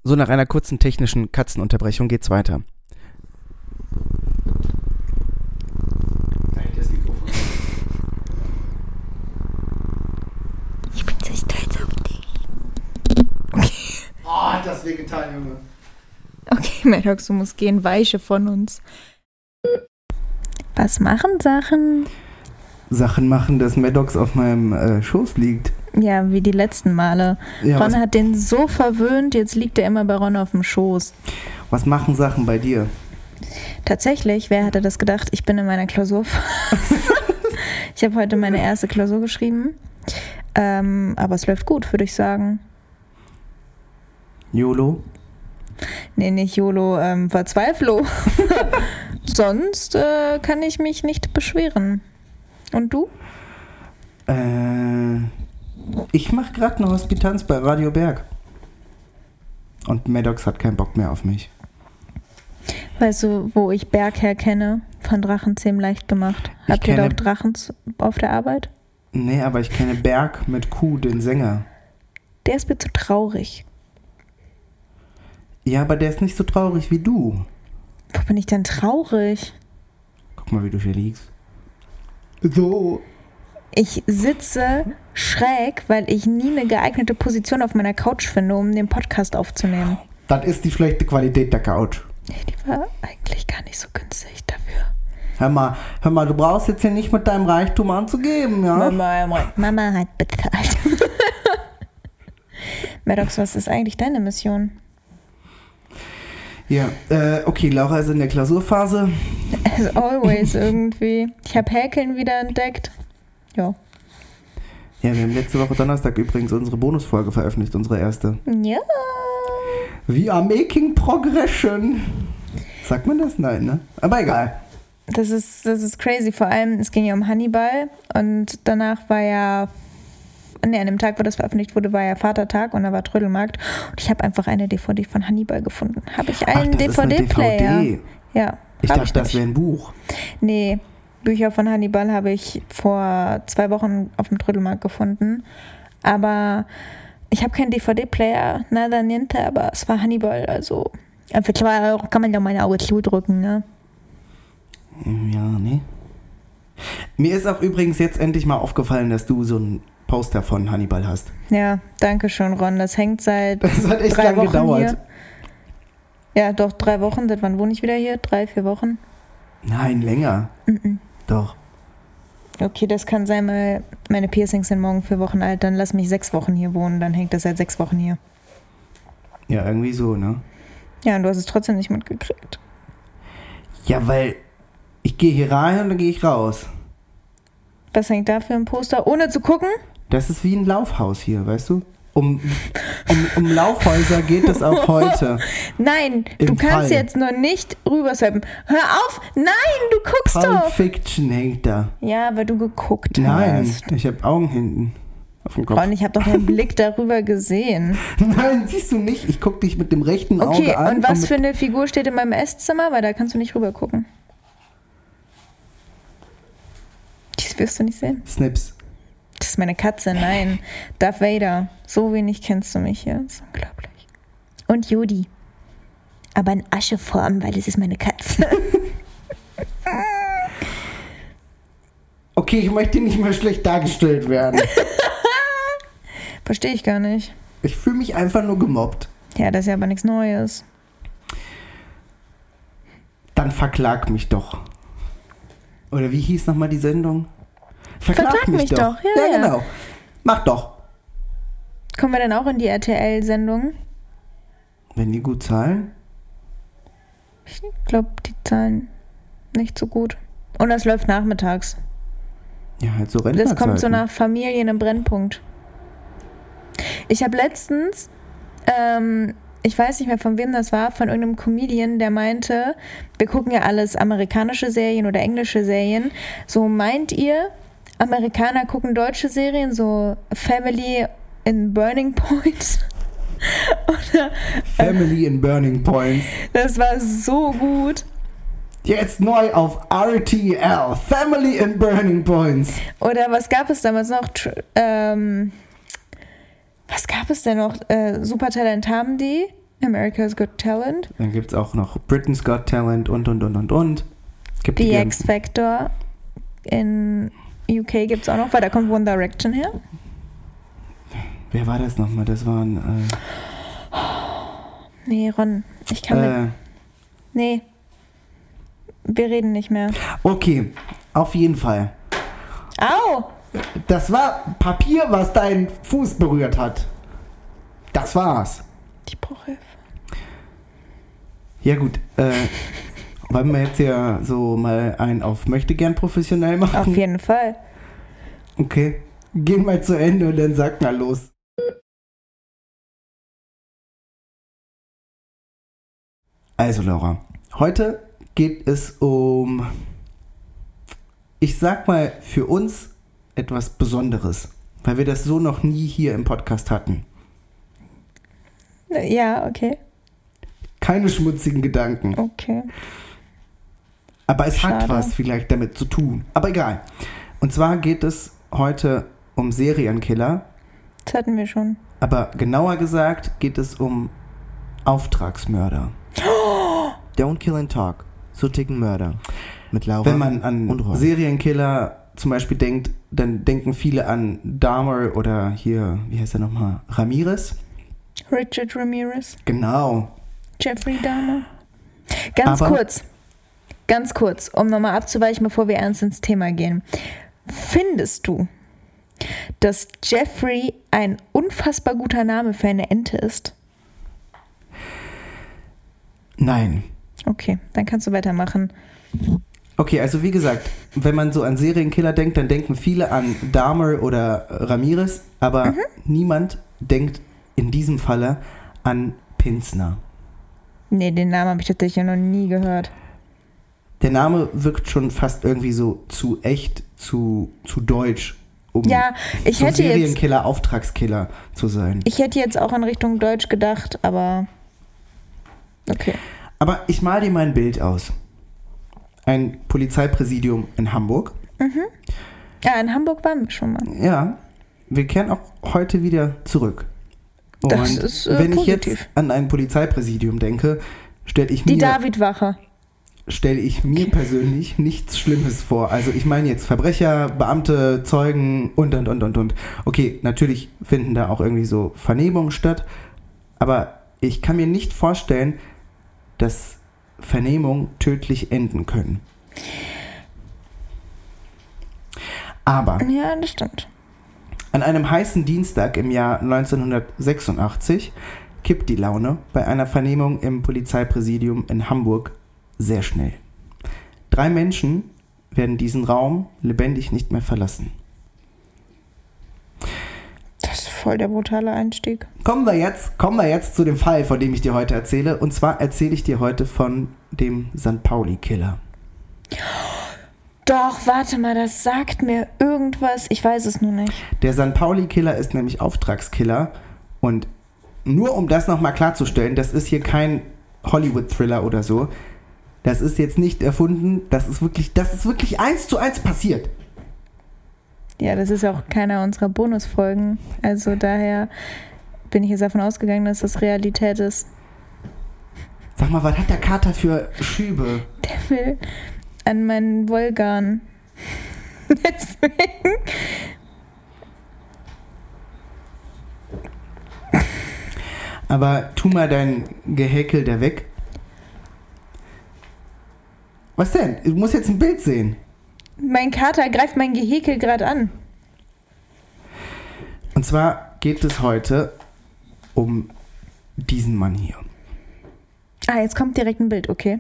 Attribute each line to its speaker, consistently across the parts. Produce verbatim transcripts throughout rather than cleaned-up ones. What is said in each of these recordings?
Speaker 1: So, nach einer kurzen technischen Katzenunterbrechung geht's weiter.
Speaker 2: Ich bin so stolz auf dich.
Speaker 1: Okay. Oh, hat das wehgetan, Junge.
Speaker 2: Okay, Maddox, du musst gehen, weiche von uns. Was machen Sachen?
Speaker 1: Sachen machen, dass Maddox auf meinem äh, Schoß liegt.
Speaker 2: Ja, wie die letzten Male.
Speaker 1: Ja,
Speaker 2: Ron
Speaker 1: was,
Speaker 2: hat den so verwöhnt, jetzt liegt er immer bei Ron auf dem Schoß.
Speaker 1: Was machen Sachen bei dir?
Speaker 2: Tatsächlich, wer hätte das gedacht? Ich bin in meiner Klausurphase. Ich habe heute meine erste Klausur geschrieben. Ähm, aber es läuft gut, würde ich sagen.
Speaker 1: YOLO?
Speaker 2: Nee, nicht YOLO, ähm, Verzweiflo. Sonst äh, kann ich mich nicht beschweren. Und du?
Speaker 1: Äh, ich mache gerade eine Hospitanz bei Radio Berg. Und Maddox hat keinen Bock mehr auf mich.
Speaker 2: Weißt du, wo ich Berg herkenne? Von Drachenzähmen leicht gemacht.
Speaker 1: Ich
Speaker 2: Habt ihr
Speaker 1: kenne-
Speaker 2: doch Drachen auf der Arbeit?
Speaker 1: Nee, aber ich kenne Berg mit Q, den Sänger.
Speaker 2: Der ist mir zu traurig.
Speaker 1: Ja, aber der ist nicht so traurig wie du.
Speaker 2: Wo bin ich denn traurig?
Speaker 1: Guck mal, wie du hier liegst. So.
Speaker 2: Ich sitze schräg, weil ich nie eine geeignete Position auf meiner Couch finde, um den Podcast aufzunehmen.
Speaker 1: Das ist die schlechte Qualität der Couch.
Speaker 2: Die war eigentlich gar nicht so günstig dafür.
Speaker 1: Hör mal, hör mal, du brauchst jetzt hier nicht mit deinem Reichtum anzugeben, ja?
Speaker 2: Mama, Mama hat bezahlt. Maddox, was ist eigentlich deine Mission?
Speaker 1: Ja, äh, okay, Laura ist in der Klausurphase.
Speaker 2: As always irgendwie. Ich habe Häkeln wieder entdeckt. Ja.
Speaker 1: Ja, wir haben letzte Woche Donnerstag übrigens unsere Bonusfolge veröffentlicht, unsere erste.
Speaker 2: Ja.
Speaker 1: We are making progression. Sagt man das? Nein, ne? Aber egal.
Speaker 2: Das ist, das ist crazy. Vor allem, es ging ja um Hannibal und danach war ja, ne, an dem Tag, wo das veröffentlicht wurde, war ja Vatertag und da war Trödelmarkt und ich habe einfach eine D V D von Hannibal gefunden. Habe ich einen
Speaker 1: Ach, das ist eine
Speaker 2: D V D-Player?
Speaker 1: D V D.
Speaker 2: Ja.
Speaker 1: Ich
Speaker 2: hab
Speaker 1: dachte, das
Speaker 2: nicht.
Speaker 1: wäre ein Buch.
Speaker 2: Nee, Bücher von Hannibal habe ich vor zwei Wochen auf dem Trödelmarkt gefunden. Aber ich habe keinen D V D-Player, nada niente, aber es war Hannibal, also für zwei Euro kann man ja meine Augen zudrücken, ne?
Speaker 1: Ja, nee. Mir ist auch übrigens jetzt endlich mal aufgefallen, dass du so ein Poster von Hannibal hast.
Speaker 2: Ja, danke schön, Ron. Das hängt seit
Speaker 1: Das hat echt
Speaker 2: drei
Speaker 1: lang
Speaker 2: Wochen
Speaker 1: gedauert.
Speaker 2: hier. Ja, doch, drei Wochen. Seit wann wohne ich wieder hier? Drei, vier Wochen?
Speaker 1: Nein, länger.
Speaker 2: Mm-mm.
Speaker 1: Doch.
Speaker 2: Okay, das kann sein, weil meine Piercings sind morgen vier Wochen alt. Dann lass mich sechs Wochen hier wohnen. Dann hängt das seit sechs Wochen hier.
Speaker 1: Ja, irgendwie so, ne?
Speaker 2: Ja, und du hast es trotzdem nicht mitgekriegt.
Speaker 1: Ja, weil ich gehe hier rein und dann gehe ich raus.
Speaker 2: Was hängt da für ein Poster? Ohne zu gucken?
Speaker 1: Das ist wie ein Laufhaus hier, weißt du? Um, um, um Laufhäuser geht es auch heute.
Speaker 2: Nein,
Speaker 1: Im
Speaker 2: du kannst
Speaker 1: Fall.
Speaker 2: jetzt nur nicht rüberswipen. Hör auf! Nein, du guckst
Speaker 1: Pulp
Speaker 2: doch!
Speaker 1: Fiction hängt da.
Speaker 2: Ja, weil du geguckt
Speaker 1: Nein,
Speaker 2: hast.
Speaker 1: ich habe Augen hinten auf dem Kopf.
Speaker 2: Ron, ich habe doch den Blick darüber gesehen.
Speaker 1: Nein, siehst du nicht. Ich gucke dich mit dem rechten
Speaker 2: Okay,
Speaker 1: Auge an.
Speaker 2: und was
Speaker 1: mit
Speaker 2: für eine Figur steht in meinem Esszimmer? Weil da kannst du nicht rüber gucken. Das wirst du nicht sehen.
Speaker 1: Snips.
Speaker 2: Das ist meine Katze, nein. Darth Vader. So wenig kennst du mich hier. Das ist unglaublich. Und Jodi. Aber in Ascheform, weil es ist meine Katze.
Speaker 1: Okay, ich möchte nicht mehr schlecht dargestellt werden.
Speaker 2: Verstehe ich gar nicht.
Speaker 1: Ich fühle mich einfach nur gemobbt.
Speaker 2: Ja, das ist ja aber nichts Neues.
Speaker 1: Dann verklag mich doch. Oder wie hieß nochmal die Sendung?
Speaker 2: Verklag mich doch, ja,
Speaker 1: ja,
Speaker 2: ja.
Speaker 1: genau. Mach doch.
Speaker 2: Kommen wir dann auch in die R T L-Sendung?
Speaker 1: Wenn die gut zahlen?
Speaker 2: Ich glaube, die zahlen nicht so gut. Und das läuft nachmittags.
Speaker 1: Ja, halt so
Speaker 2: Das
Speaker 1: Rentnerzeiten.
Speaker 2: kommt so nach Familien im Brennpunkt. Ich habe letztens, ähm, ich weiß nicht mehr von wem das war, von irgendeinem Comedian, der meinte, wir gucken ja alles amerikanische Serien oder englische Serien. So meint ihr, Amerikaner gucken deutsche Serien, so Family in Burning Point? Oder,
Speaker 1: Family in Burning Points.
Speaker 2: das war so gut.
Speaker 1: Jetzt neu auf R T L. Family in Burning Points.
Speaker 2: Oder was gab es damals noch? Tr- ähm, was gab es denn noch? Äh, Supertalent haben die? America's Got Talent.
Speaker 1: Dann gibt es auch noch Britain's Got Talent und, und, und, und, und. Gibt
Speaker 2: The
Speaker 1: die
Speaker 2: X Factor in U K gibt es auch noch, weil da kommt One Direction her.
Speaker 1: Wer war das nochmal? Das waren... Äh,
Speaker 2: nee, Ron, ich kann
Speaker 1: äh,
Speaker 2: mit... Nee, wir reden nicht mehr.
Speaker 1: Okay, auf jeden Fall.
Speaker 2: Au!
Speaker 1: Das war Papier, was deinen Fuß berührt hat. Das war's.
Speaker 2: Ich brauche Hilfe.
Speaker 1: Ja gut, äh, wollen wir jetzt ja so mal ein auf möchte gern professionell machen?
Speaker 2: Auf jeden Fall.
Speaker 1: Okay, gehen mal zu Ende und dann sag mal los. Also Laura, heute geht es um, ich sag mal, für uns etwas Besonderes, weil wir das so noch nie hier im Podcast hatten.
Speaker 2: Ja, okay.
Speaker 1: Keine schmutzigen Gedanken.
Speaker 2: Okay.
Speaker 1: Aber es
Speaker 2: Schade.
Speaker 1: hat was vielleicht damit zu tun. Aber egal. Und zwar geht es heute um Serienkiller.
Speaker 2: Das hatten wir schon.
Speaker 1: Aber genauer gesagt geht es um Auftragsmörder.
Speaker 3: Don't Kill and Talk. So ticken Mörder. Mit Laura
Speaker 1: Wenn man an
Speaker 3: und Ron.
Speaker 1: Serienkiller zum Beispiel denkt, dann denken viele an Dahmer oder hier, wie heißt er nochmal? Ramirez.
Speaker 2: Richard Ramirez.
Speaker 1: Genau.
Speaker 2: Jeffrey Dahmer. Ganz
Speaker 1: Aber-
Speaker 2: kurz. Ganz kurz, um nochmal abzuweichen, bevor wir ernst ins Thema gehen. Findest du, dass Jeffrey ein unfassbar guter Name für eine Ente ist?
Speaker 1: Nein.
Speaker 2: Okay, dann kannst du weitermachen.
Speaker 1: Okay, also wie gesagt, wenn man so an Serienkiller denkt, dann denken viele an Dahmer oder Ramirez, aber
Speaker 2: Mhm.
Speaker 1: niemand denkt in diesem Falle an Pinsner.
Speaker 2: Nee, den Namen habe ich tatsächlich noch nie gehört.
Speaker 1: Der Name wirkt schon fast irgendwie so zu echt, zu, zu deutsch, um
Speaker 2: Ja, ich
Speaker 1: so
Speaker 2: hätte jetzt,
Speaker 1: Serienkiller, Auftragskiller zu sein.
Speaker 2: ich hätte jetzt auch in Richtung Deutsch gedacht, aber okay.
Speaker 1: Aber ich mal dir mal ein Bild aus. Ein Polizeipräsidium in Hamburg.
Speaker 2: Ja, in Hamburg waren wir schon mal.
Speaker 1: Ja, wir kehren auch heute wieder zurück. Und
Speaker 2: Das ist, äh,
Speaker 1: wenn ich
Speaker 2: positiv.
Speaker 1: jetzt an ein Polizeipräsidium denke, stelle ich
Speaker 2: Die
Speaker 1: mir,
Speaker 2: David-Wache.
Speaker 1: stelle ich mir persönlich nichts Schlimmes vor. Also ich meine jetzt Verbrecher, Beamte, Zeugen und, und, und, und, und. Okay, natürlich finden da auch irgendwie so Vernehmungen statt, aber ich kann mir nicht vorstellen, dass Vernehmungen tödlich enden können. Aber
Speaker 2: Ja, das stimmt.
Speaker 1: an einem heißen Dienstag im Jahr neunzehnhundertsechsundachtzig kippt die Laune bei einer Vernehmung im Polizeipräsidium in Hamburg sehr schnell. Drei Menschen werden diesen Raum lebendig nicht mehr verlassen.
Speaker 2: Das ist voll der brutale Einstieg.
Speaker 1: Kommen wir jetzt, kommen wir jetzt zu dem Fall, von dem ich dir heute erzähle. Und zwar erzähle ich dir heute von dem Sankt Pauli-Killer.
Speaker 2: Doch, warte mal, das sagt mir irgendwas. Ich weiß es nur nicht.
Speaker 1: Der Sankt Pauli-Killer ist nämlich Auftragskiller. Und nur um das nochmal klarzustellen, das ist hier kein Hollywood-Thriller oder so. Das ist jetzt nicht erfunden. Das ist wirklich, das ist wirklich eins zu eins passiert.
Speaker 2: Ja, das ist ja auch keiner unserer Bonusfolgen. Also daher bin ich jetzt davon ausgegangen, dass das Realität ist.
Speaker 1: Sag mal, was hat der Kater für Schübe?
Speaker 2: Der will an meinen Wolgan. Deswegen.
Speaker 1: Aber tu mal dein Gehäkel da weg. Was denn? Du musst jetzt ein Bild sehen.
Speaker 2: Mein Kater greift mein Gehäkel gerade an.
Speaker 1: Und zwar geht es heute um diesen Mann hier.
Speaker 2: Ah, jetzt kommt direkt ein Bild, okay.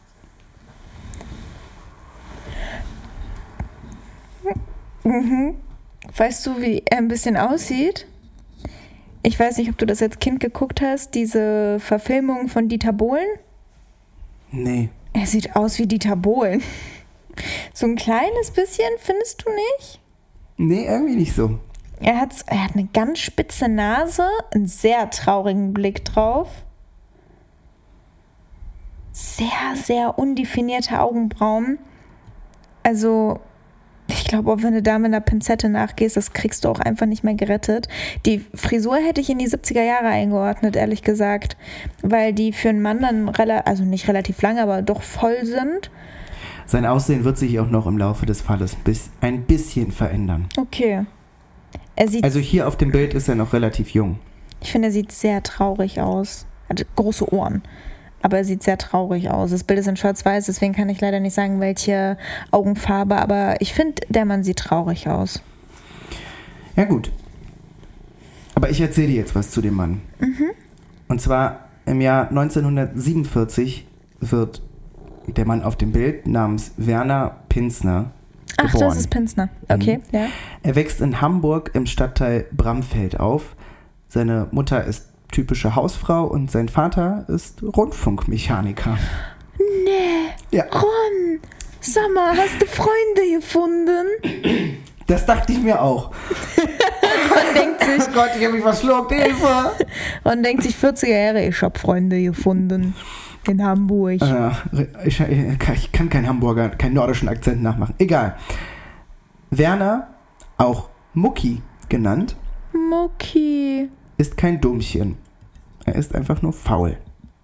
Speaker 2: Mhm. Weißt du, wie er ein bisschen aussieht? Ich weiß nicht, ob du das als Kind geguckt hast, diese Verfilmung von Dieter Bohlen.
Speaker 1: Nee.
Speaker 2: Er sieht aus wie Dieter Bohlen. So ein kleines bisschen, findest du nicht?
Speaker 1: Nee, irgendwie nicht so.
Speaker 2: Er hat, er hat eine ganz spitze Nase, einen sehr traurigen Blick drauf. Sehr, sehr undefinierte Augenbrauen. Also, ich Ich glaube, auch wenn du da mit einer Pinzette nachgehst, das kriegst du auch einfach nicht mehr gerettet. Die Frisur hätte ich in die siebziger Jahre eingeordnet, ehrlich gesagt. Weil die für einen Mann dann, rela- also nicht relativ lang, aber doch voll sind.
Speaker 1: Sein Aussehen wird sich auch noch im Laufe des Falles bis ein bisschen verändern.
Speaker 2: Okay. Er sieht,
Speaker 1: Also hier auf dem Bild ist er noch relativ jung.
Speaker 2: ich finde, er sieht sehr traurig aus. Er hat große Ohren. Aber er sieht sehr traurig aus. Das Bild ist in schwarz-weiß, deswegen kann ich leider nicht sagen, welche Augenfarbe. Aber ich finde, der Mann sieht traurig aus.
Speaker 1: Ja gut. Aber ich erzähle dir jetzt was zu dem Mann.
Speaker 2: Mhm.
Speaker 1: Und zwar im Jahr neunzehnhundertsiebenundvierzig wird der Mann auf dem Bild namens Werner Pinzner
Speaker 2: Ach,
Speaker 1: geboren.
Speaker 2: das ist Pinzner. Okay,
Speaker 1: Mhm.
Speaker 2: ja.
Speaker 1: Er wächst in Hamburg im Stadtteil Bramfeld auf. Seine Mutter ist typische Hausfrau und sein Vater ist Rundfunkmechaniker.
Speaker 2: Nee,
Speaker 1: Ja,
Speaker 2: Ron, sag mal, hast du Freunde gefunden?
Speaker 1: das dachte ich mir auch.
Speaker 2: Ron denkt sich,
Speaker 1: Oh Gott, ich habe mich verschluckt, Hilfe!
Speaker 2: Ron denkt sich vierziger Jahre, ich hab Freunde gefunden in Hamburg.
Speaker 1: Äh, ich, ich kann keinen Hamburger, keinen nordischen Akzent nachmachen. Egal. Werner, auch Mucki genannt,
Speaker 2: Mucki.
Speaker 1: ist kein Dummchen. Er ist einfach nur faul.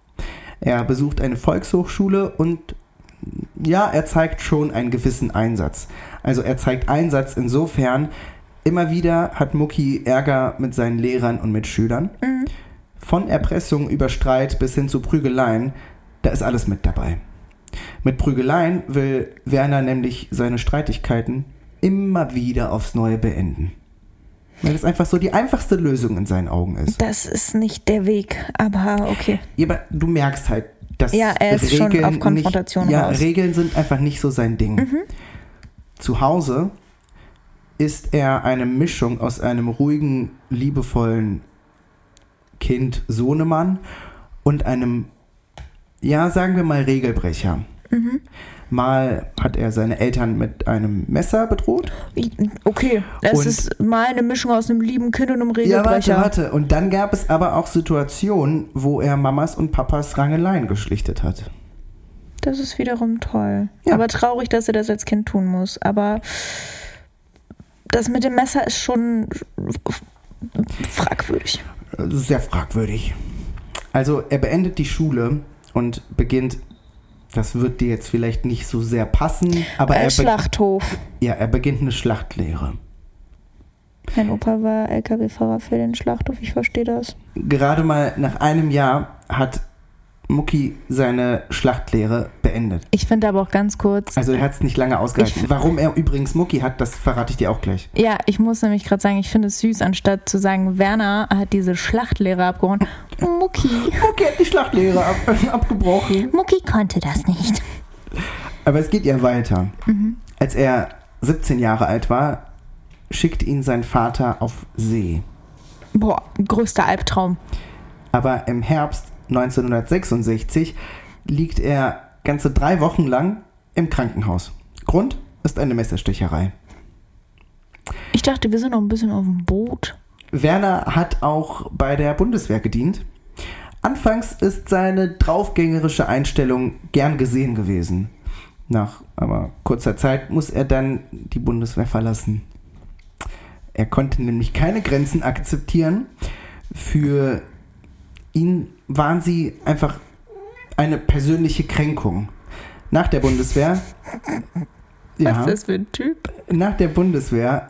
Speaker 1: Er besucht eine Volkshochschule und ja, er zeigt schon einen gewissen Einsatz. Also er zeigt Einsatz insofern, immer wieder hat Mucki Ärger mit seinen Lehrern und Mitschülern.
Speaker 2: Mhm.
Speaker 1: Von Erpressung über Streit bis hin zu Prügeleien, da ist alles mit dabei. Mit Prügeleien will Werner nämlich seine Streitigkeiten immer wieder aufs Neue beenden. Weil das einfach so die einfachste Lösung in seinen Augen ist.
Speaker 2: Das ist nicht der Weg, aber okay.
Speaker 1: Ja, aber du merkst halt, dass
Speaker 2: Ja, er ist schon auf Konfrontation
Speaker 1: nicht, ja,
Speaker 2: raus.
Speaker 1: Regeln sind einfach nicht so sein Ding.
Speaker 2: Mhm.
Speaker 1: Zu Hause ist er eine Mischung aus einem ruhigen, liebevollen Kind Sohnemann und einem, ja, sagen wir mal, Regelbrecher.
Speaker 2: Mhm.
Speaker 1: Mal hat er seine Eltern mit einem Messer bedroht.
Speaker 2: Okay, das
Speaker 1: Und-
Speaker 2: ist mal eine Mischung aus einem lieben Kind und einem
Speaker 1: Ja, warte,
Speaker 2: Regelbrecher.
Speaker 1: warte. Und dann gab es aber auch Situationen, wo er Mamas und Papas Rangeleien geschlichtet hat.
Speaker 2: Das ist wiederum toll.
Speaker 1: Ja.
Speaker 2: Aber traurig, dass er das als Kind tun muss. Aber das mit dem Messer ist schon fragwürdig.
Speaker 1: Das ist sehr fragwürdig. Also er beendet die Schule und beginnt, das wird dir jetzt vielleicht nicht so sehr passen, aber
Speaker 2: Äh,
Speaker 1: er, be-
Speaker 2: Schlachthof.
Speaker 1: ja, er beginnt eine Schlachtlehre.
Speaker 2: Mein Opa war L K W-Fahrer für den Schlachthof, ich verstehe das.
Speaker 1: Gerade mal nach einem Jahr hat Mucki seine Schlachtlehre beendet.
Speaker 2: Ich finde aber auch ganz kurz,
Speaker 1: Also er hat es nicht lange ausgehalten.
Speaker 2: Ich-
Speaker 1: Warum er übrigens Mucki hat, das verrate ich dir auch gleich.
Speaker 2: ja, ich muss nämlich gerade sagen, ich finde es süß, anstatt zu sagen, Werner hat diese Schlachtlehre abgehauen. Mucki.
Speaker 1: Mucki hat die Schlachtlehre ab, abgebrochen.
Speaker 2: Mucki konnte das nicht.
Speaker 1: Aber es geht ja weiter.
Speaker 2: Mhm.
Speaker 1: Als er siebzehn Jahre alt war, schickt ihn sein Vater auf See.
Speaker 2: Boah, größter Albtraum.
Speaker 1: Aber im Herbst neunzehnhundertsechsundsechzig liegt er ganze drei Wochen lang im Krankenhaus. Grund ist eine Messerstecherei.
Speaker 2: Ich dachte, wir sind noch ein bisschen auf dem Boot.
Speaker 1: Werner hat auch bei der Bundeswehr gedient. Anfangs ist seine draufgängerische Einstellung gern gesehen gewesen. Nach aber kurzer Zeit muss er dann die Bundeswehr verlassen. Er konnte nämlich keine Grenzen akzeptieren. Für ihn waren sie einfach eine persönliche Kränkung. Nach der Bundeswehr,
Speaker 2: Was
Speaker 1: ja,
Speaker 2: ist das für ein Typ?
Speaker 1: nach der Bundeswehr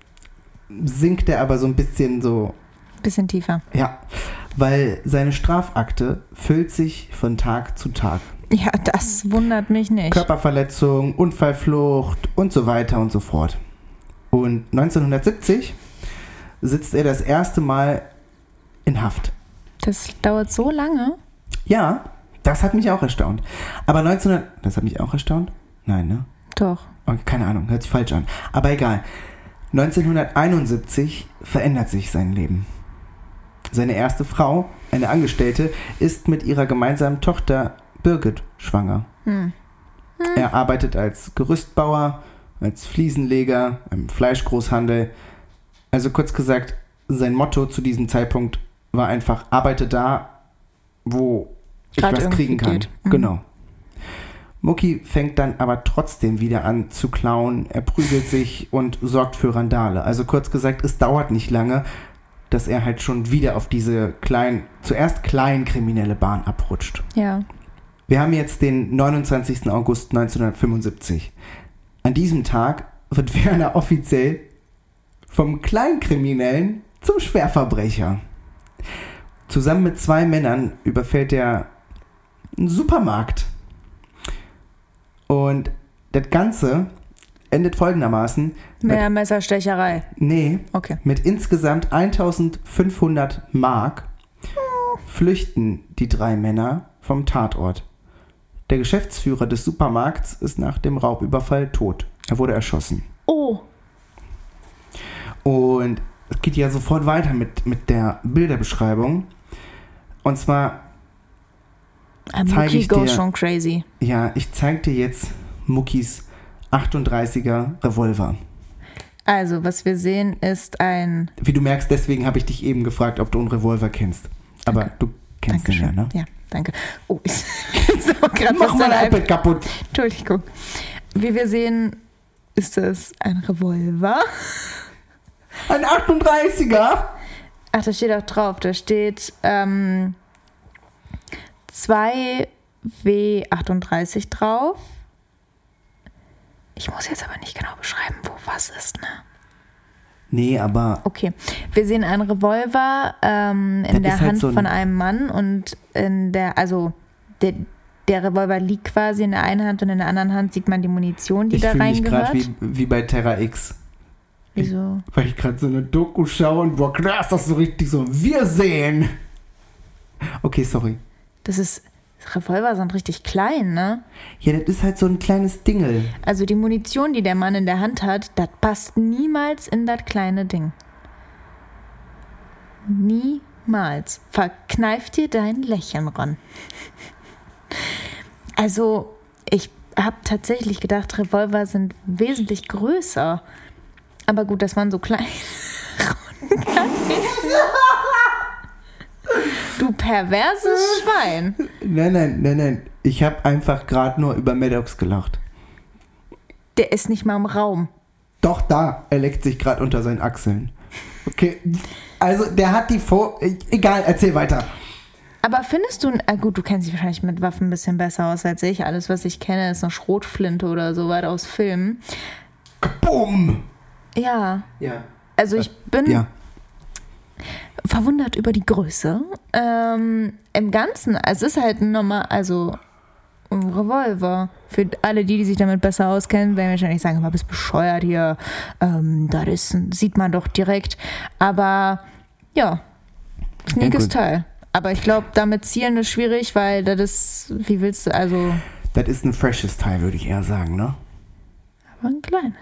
Speaker 1: sinkt er aber so ein bisschen so,
Speaker 2: Bisschen tiefer.
Speaker 1: ja, weil seine Strafakte füllt sich von Tag zu Tag.
Speaker 2: Ja, das wundert mich nicht.
Speaker 1: Körperverletzung, Unfallflucht und so weiter und so fort. Und neunzehnhundertsiebzig sitzt er das erste Mal in Haft.
Speaker 2: Das dauert so lange.
Speaker 1: Ja, das hat mich auch erstaunt. Aber neunzehnhundert... Das hat mich auch erstaunt? Nein, ne?
Speaker 2: Doch.
Speaker 1: Okay, keine Ahnung, hört sich falsch an. Aber egal. neunzehnhunderteinundsiebzig verändert sich sein Leben. Seine erste Frau, eine Angestellte, ist mit ihrer gemeinsamen Tochter Birgit schwanger.
Speaker 2: Hm.
Speaker 1: Er arbeitet als Gerüstbauer, als Fliesenleger, im Fleischgroßhandel. Also kurz gesagt, sein Motto zu diesem Zeitpunkt war einfach, arbeite da, wo ich
Speaker 2: Grad
Speaker 1: was
Speaker 2: irgendwie
Speaker 1: kriegen kann.
Speaker 2: geht. Mhm.
Speaker 1: Genau. Mucki fängt dann aber trotzdem wieder an zu klauen, er prügelt sich und sorgt für Randale. Also kurz gesagt, es dauert nicht lange, dass er halt schon wieder auf diese kleinen, zuerst klein kriminelle Bahn abrutscht.
Speaker 2: Ja.
Speaker 1: Wir haben jetzt den neunundzwanzigsten August neunzehnhundertfünfundsiebzig. An diesem Tag wird Werner offiziell vom Kleinkriminellen zum Schwerverbrecher. Zusammen mit zwei Männern überfällt er einen Supermarkt. Und das Ganze endet folgendermaßen.
Speaker 2: Mit einer Messerstecherei.
Speaker 1: Nee,
Speaker 2: Okay.
Speaker 1: mit insgesamt eintausendfünfhundert Mark flüchten die drei Männer vom Tatort. Der Geschäftsführer des Supermarkts ist nach dem Raubüberfall tot. Er wurde erschossen.
Speaker 2: Oh.
Speaker 1: Und es geht ja sofort weiter mit, mit der Bilderbeschreibung. Und zwar,
Speaker 2: Ein
Speaker 1: Zeig
Speaker 2: Mucki
Speaker 1: ich
Speaker 2: goes
Speaker 1: dir-
Speaker 2: schon crazy.
Speaker 1: ja, ich zeig dir jetzt Muckis achtunddreißiger Revolver.
Speaker 2: Also, was wir sehen, ist ein...
Speaker 1: Wie du merkst, deswegen habe ich dich eben gefragt, ob du einen Revolver kennst. Aber du kennst ihn ja,
Speaker 2: Dankeschön.
Speaker 1: ne?
Speaker 2: Ja, danke. Oh, ich ist auch gerade
Speaker 1: Mach
Speaker 2: fast
Speaker 1: mal
Speaker 2: ein
Speaker 1: ein iPad kaputt.
Speaker 2: Entschuldigung. Wie wir sehen, ist es ein Revolver.
Speaker 1: Ein achtunddreißiger?
Speaker 2: Ach, da steht auch drauf. Da steht ähm, zwei W achtunddreißig drauf. Ich muss jetzt aber nicht genau beschreiben, wo was ist, ne?
Speaker 1: Nee, aber
Speaker 2: Okay. Wir sehen einen Revolver ähm, in
Speaker 1: Das
Speaker 2: der
Speaker 1: ist halt
Speaker 2: Hand
Speaker 1: so ein-
Speaker 2: von einem Mann und in der, also der, der Revolver liegt quasi in der einen Hand und in der anderen Hand sieht man die Munition, die
Speaker 1: ich
Speaker 2: da
Speaker 1: fühle mich
Speaker 2: reingehört.
Speaker 1: gerade wie, wie bei Terra X.
Speaker 2: Wieso?
Speaker 1: Weil ich gerade so eine Doku schaue und boah, klar ist das so richtig so. Wir sehen. Okay, sorry.
Speaker 2: Das ist, Revolver sind richtig klein, ne?
Speaker 1: Ja, das ist halt so ein kleines Dingel.
Speaker 2: Also die Munition, die der Mann in der Hand hat, das passt niemals in das kleine Ding. Niemals. Verkneif dir dein Lächeln, Ron. Also, ich habe tatsächlich gedacht, Revolver sind wesentlich größer. Aber gut, das waren so klein. Du perverses Schwein.
Speaker 1: Nein, nein, nein, nein. Ich habe einfach gerade nur über Maddox gelacht.
Speaker 2: Der ist nicht mal im Raum.
Speaker 1: Doch, da. Er leckt sich gerade unter seinen Achseln. Okay. Also, der hat die vor... Egal, erzähl weiter.
Speaker 2: Aber findest du, ah gut, du kennst dich wahrscheinlich mit Waffen ein bisschen besser aus als ich. Alles, was ich kenne, ist eine Schrotflinte oder so weit aus Filmen.
Speaker 1: Bumm!
Speaker 2: Ja,
Speaker 1: Ja.
Speaker 2: also ich bin
Speaker 1: Ja.
Speaker 2: verwundert über die Größe. Ähm, Im Ganzen, es ist halt ein normal, also ein Revolver. Für alle die, die sich damit besser auskennen, werden wahrscheinlich sagen, du bist bescheuert hier. Ähm, das ist, sieht man doch direkt. Aber ja, sneakes
Speaker 1: gut.
Speaker 2: Teil. Aber ich glaube, damit zielen ist schwierig, weil das ist, wie willst du, also,
Speaker 1: Das ist ein freshes Teil, würde ich eher sagen, ne?
Speaker 2: aber ein kleines.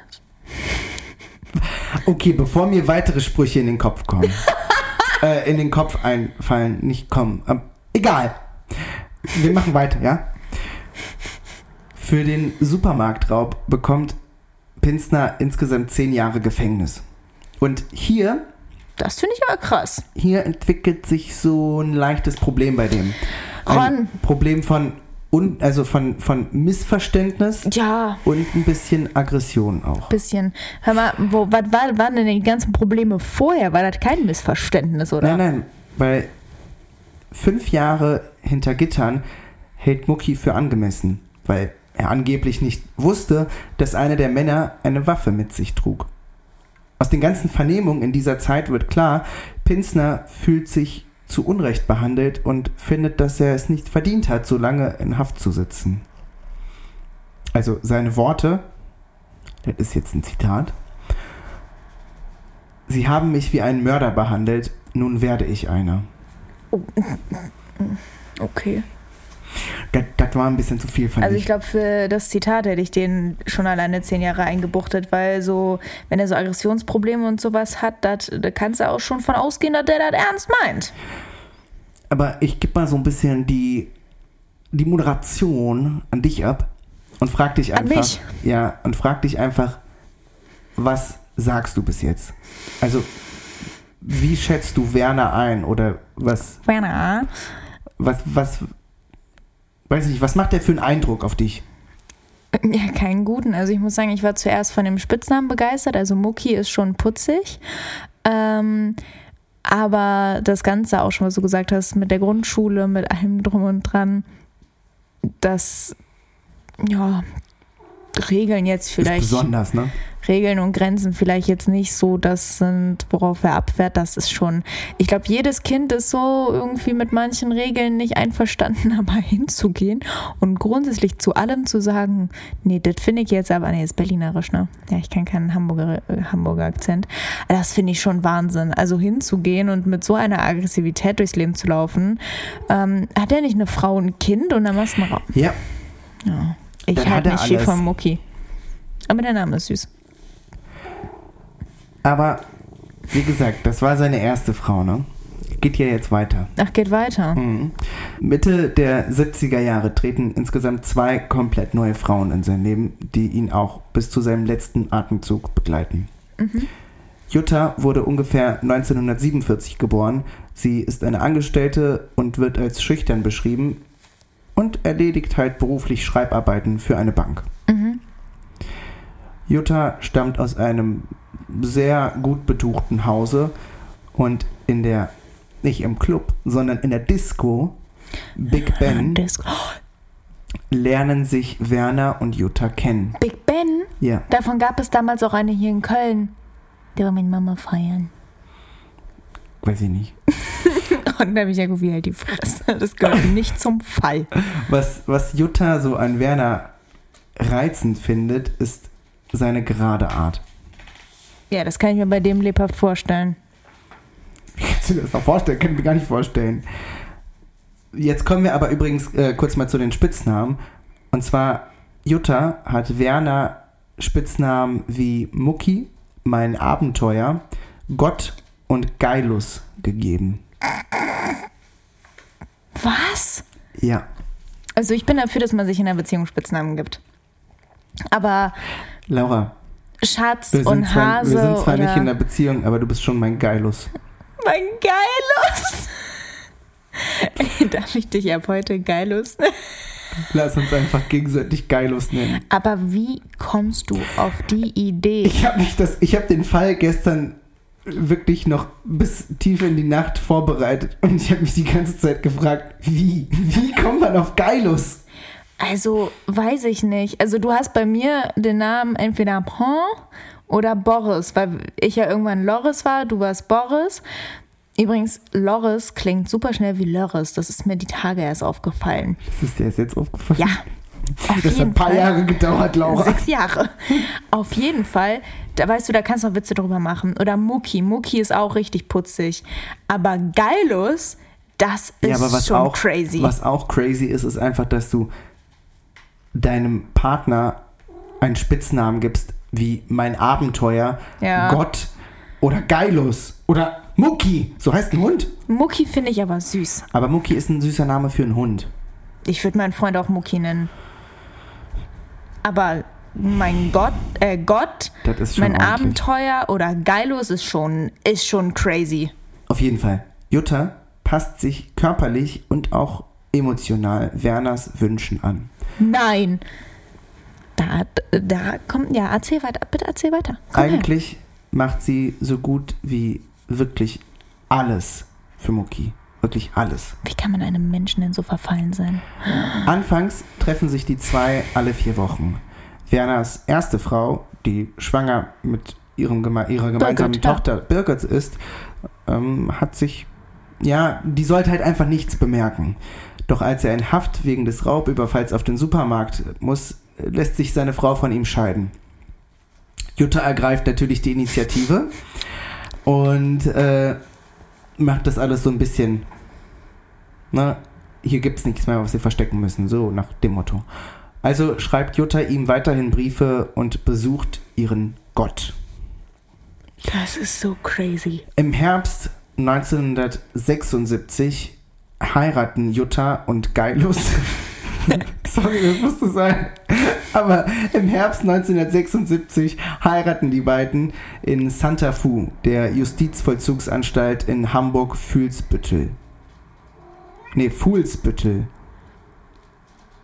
Speaker 1: Okay, bevor mir weitere Sprüche in den Kopf kommen. äh, in den Kopf einfallen, nicht kommen. Ähm, egal. Wir machen weiter, ja? Für den Supermarktraub bekommt Pinsner insgesamt zehn Jahre Gefängnis. Und hier,
Speaker 2: Das finde ich aber krass.
Speaker 1: hier entwickelt sich so ein leichtes Problem bei dem. Ein
Speaker 2: Ron.
Speaker 1: Problem von, un, also von, von Missverständnis
Speaker 2: Ja,
Speaker 1: und ein bisschen Aggression auch.
Speaker 2: bisschen. Hör mal, wo, was war, waren denn die ganzen Probleme vorher? War das kein Missverständnis, oder?
Speaker 1: Nein, nein, weil fünf Jahre hinter Gittern hält Mucki für angemessen, weil er angeblich nicht wusste, dass einer der Männer eine Waffe mit sich trug. Aus den ganzen Vernehmungen in dieser Zeit wird klar, Pinsner fühlt sich zu Unrecht behandelt und findet, dass er es nicht verdient hat, so lange in Haft zu sitzen. Also seine Worte, das ist jetzt ein Zitat: Sie haben mich wie einen Mörder behandelt, nun werde ich einer.
Speaker 2: Okay.
Speaker 1: Das, das war ein bisschen zu viel, fand
Speaker 2: Also
Speaker 1: ich.
Speaker 2: ich glaube, für das Zitat hätte ich den schon alleine zehn Jahre eingebuchtet, weil so, wenn er so Aggressionsprobleme und sowas hat, dat, da kannst du auch schon von ausgehen, dass der das ernst meint.
Speaker 1: Aber ich gebe mal so ein bisschen die, die Moderation an dich ab und frag dich
Speaker 2: An
Speaker 1: einfach.
Speaker 2: mich?
Speaker 1: Ja, und frag dich einfach, was sagst du bis jetzt? Also, wie schätzt du Werner ein? Oder was,
Speaker 2: Werner.
Speaker 1: was, was, weiß ich nicht, was macht der für einen Eindruck auf dich?
Speaker 2: Ja, keinen guten. Also ich muss sagen, ich war zuerst von dem Spitznamen begeistert. Also Mucki ist schon putzig. Ähm, aber das Ganze auch schon, was du gesagt hast, mit der Grundschule, mit allem drum und dran, das, ja, Regeln jetzt vielleicht.
Speaker 1: Ist besonders, ne?
Speaker 2: Regeln und Grenzen vielleicht jetzt nicht so das sind, worauf er abfährt. Das ist schon, ich glaube, jedes Kind ist so irgendwie mit manchen Regeln nicht einverstanden, aber hinzugehen und grundsätzlich zu allem zu sagen, nee, das finde ich jetzt aber, nee, ist berlinerisch, ne? Ja, ich kann keinen Hamburger, äh, Hamburger Akzent. Das finde ich schon Wahnsinn. Also hinzugehen und mit so einer Aggressivität durchs Leben zu laufen. Ähm, hat er nicht eine Frau und ein Kind und dann machst du einen Raum?
Speaker 1: Ja.
Speaker 2: Ja. Ich
Speaker 1: Dann hat
Speaker 2: halte
Speaker 1: er
Speaker 2: nicht viel
Speaker 1: alles.
Speaker 2: von Mucki. Aber der Name ist süß.
Speaker 1: Aber, wie gesagt, das war seine erste Frau, ne? Geht ja jetzt weiter.
Speaker 2: Ach, geht weiter.
Speaker 1: Mhm. Mitte der siebziger Jahre treten insgesamt zwei komplett neue Frauen in sein Leben, die ihn auch bis zu seinem letzten Atemzug begleiten.
Speaker 2: Mhm.
Speaker 1: Jutta wurde ungefähr neunzehnhundertsiebenundvierzig geboren. Sie ist eine Angestellte und wird als schüchtern beschrieben und erledigt halt beruflich Schreibarbeiten für eine Bank.
Speaker 2: Mhm.
Speaker 1: Jutta stammt aus einem sehr gut betuchten Hause und in der, nicht im Club, sondern in der Disco Big Ben
Speaker 2: Disco.
Speaker 1: lernen sich Werner und Jutta kennen.
Speaker 2: Big Ben?
Speaker 1: Ja,
Speaker 2: Davon gab es damals auch eine hier in Köln. Der war mit Mama feiern.
Speaker 1: weiß ich nicht.
Speaker 2: Und da habe ich ja gut, wie halt die Fresse. Das gehört nicht zum Fall.
Speaker 1: Was, was Jutta so an Werner reizend findet, ist seine gerade Art.
Speaker 2: Ja, das kann ich mir bei dem lebhaft vorstellen.
Speaker 1: Kannst du dir das noch vorstellen? Kann ich mir gar nicht vorstellen. Jetzt kommen wir aber übrigens äh, kurz mal zu den Spitznamen. Und zwar, Jutta hat Werner Spitznamen wie Mucki, mein Abenteuer, Gott und Geilus gegeben.
Speaker 2: Was?
Speaker 1: Ja.
Speaker 2: Also ich bin dafür, dass man sich in einer Beziehung Spitznamen gibt. Aber
Speaker 1: Laura,
Speaker 2: Schatz
Speaker 1: wir sind
Speaker 2: und
Speaker 1: zwar,
Speaker 2: Hase
Speaker 1: wir sind zwar
Speaker 2: oder
Speaker 1: nicht in einer Beziehung, aber du bist schon mein Geilus.
Speaker 2: mein Geilus. Ey, darf ich dich ab heute Geilus nennen?
Speaker 1: Lass uns einfach gegenseitig Geilus nennen.
Speaker 2: Aber wie kommst du auf die Idee?
Speaker 1: Ich habe mich das, ich habe den Fall gestern wirklich noch bis tief in die Nacht vorbereitet und ich habe mich die ganze Zeit gefragt, wie, wie kommt man auf Geilus?
Speaker 2: Also, weiß ich nicht. Also, du hast bei mir den Namen entweder Paul oder Boris, weil ich ja irgendwann Loris war, du warst Boris. Übrigens, Loris klingt super schnell wie Lörres. Das ist mir die Tage erst aufgefallen.
Speaker 1: Das ist dir erst jetzt aufgefallen?
Speaker 2: Ja. Auf
Speaker 1: Das hat
Speaker 2: jeden
Speaker 1: ein paar
Speaker 2: Fall.
Speaker 1: Jahre gedauert, Laura.
Speaker 2: Sechs Jahre. Auf jeden Fall. Da weißt du, da kannst du noch Witze drüber machen. Oder Mucki. Mucki ist auch richtig putzig. Aber Geilus, das ist
Speaker 1: Ja, aber was
Speaker 2: schon
Speaker 1: auch,
Speaker 2: crazy.
Speaker 1: was auch crazy ist, ist einfach, dass du deinem Partner einen Spitznamen gibst, wie mein Abenteuer,
Speaker 2: Ja.
Speaker 1: Gott oder Geilus oder Mucki. So heißt ein Hund.
Speaker 2: Mucki finde ich aber süß.
Speaker 1: Aber Mucki ist ein süßer Name für einen Hund.
Speaker 2: Ich würde meinen Freund auch Mucki nennen. Aber mein Gott, äh, Gott,
Speaker 1: Das ist schon
Speaker 2: mein
Speaker 1: ordentlich.
Speaker 2: Abenteuer oder Geilus ist schon, ist schon crazy.
Speaker 1: Auf jeden Fall. Jutta passt sich körperlich und auch emotional Werners Wünschen an.
Speaker 2: Nein. Da, da kommt, ja, erzähl weiter, bitte erzähl weiter. Komm her.
Speaker 1: Eigentlich macht sie so gut wie wirklich alles für Mucki. Wirklich alles.
Speaker 2: Wie kann man einem Menschen denn so verfallen sein?
Speaker 1: Anfangs treffen sich die zwei alle vier Wochen. Werners erste Frau, die schwanger mit ihrem, geme- ihrer gemeinsamen
Speaker 2: Birgit, ja.
Speaker 1: Tochter Birgit ist, ähm, hat sich, ja, die sollte halt einfach nichts bemerken. Doch als er in Haft wegen des Raubüberfalls auf den Supermarkt muss, lässt sich seine Frau von ihm scheiden. Jutta ergreift natürlich die Initiative und äh, macht das alles so ein bisschen, na, hier gibt's nichts mehr, was sie verstecken müssen, so nach dem Motto. Also schreibt Jutta ihm weiterhin Briefe und besucht ihren Gott.
Speaker 2: Das ist so crazy.
Speaker 1: Im Herbst neunzehnhundertsechsundsiebzig heiraten Jutta und Geilus. Sorry, das musste sein. Aber im Herbst neunzehnhundertsechsundsiebzig heiraten die beiden in Santa Fu, der Justizvollzugsanstalt in Hamburg-Fuhlsbüttel. Nee, Fuhlsbüttel.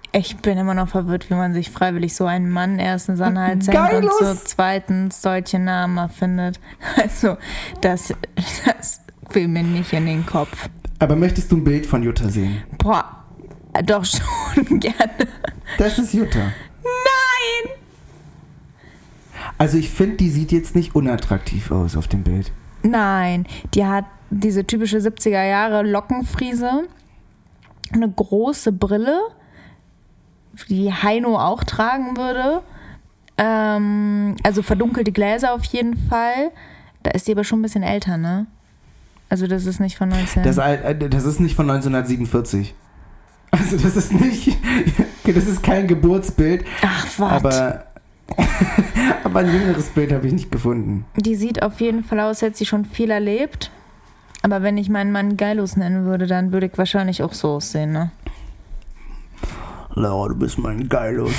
Speaker 2: Ich bin immer noch verwirrt, wie man sich freiwillig so einen Mann erstens an den Hals hängt und so zweitens solche Namen erfindet. Also, das, das will mir nicht in den Kopf.
Speaker 1: Aber möchtest du ein Bild von Jutta sehen?
Speaker 2: Boah, doch schon gerne.
Speaker 1: Das ist Jutta.
Speaker 2: Nein!
Speaker 1: Also ich finde, die sieht jetzt nicht unattraktiv aus auf dem Bild.
Speaker 2: Nein, die hat diese typische siebziger Jahre Lockenfriese, eine große Brille, die Heino auch tragen würde. Ähm, also verdunkelte Gläser auf jeden Fall. Da ist sie aber schon ein bisschen älter, ne? Also das ist nicht von neunzehn.
Speaker 1: Das, das ist nicht von neunzehnhundertsiebenundvierzig. Also das ist nicht, das ist kein Geburtsbild.
Speaker 2: Ach, was?
Speaker 1: Aber, aber ein jüngeres Bild habe ich nicht gefunden.
Speaker 2: Die sieht auf jeden Fall aus, als hätte sie schon viel erlebt. Aber wenn ich meinen Mann Geilus nennen würde, dann würde ich wahrscheinlich auch so aussehen, ne?
Speaker 1: Laura, du bist mein Geilus.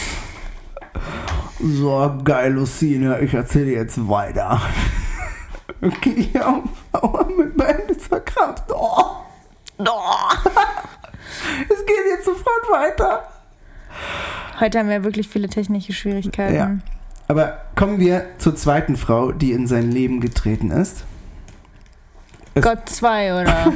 Speaker 1: So, Geilusine, ich erzähle jetzt weiter. Okay, ja, Aua, mein Bein ist verkrampft. Oh. Oh. Es geht jetzt sofort weiter.
Speaker 2: Heute haben wir wirklich viele technische Schwierigkeiten.
Speaker 1: Ja. Aber kommen wir zur zweiten Frau, die in sein Leben getreten ist. Es
Speaker 2: Gott zwei, oder?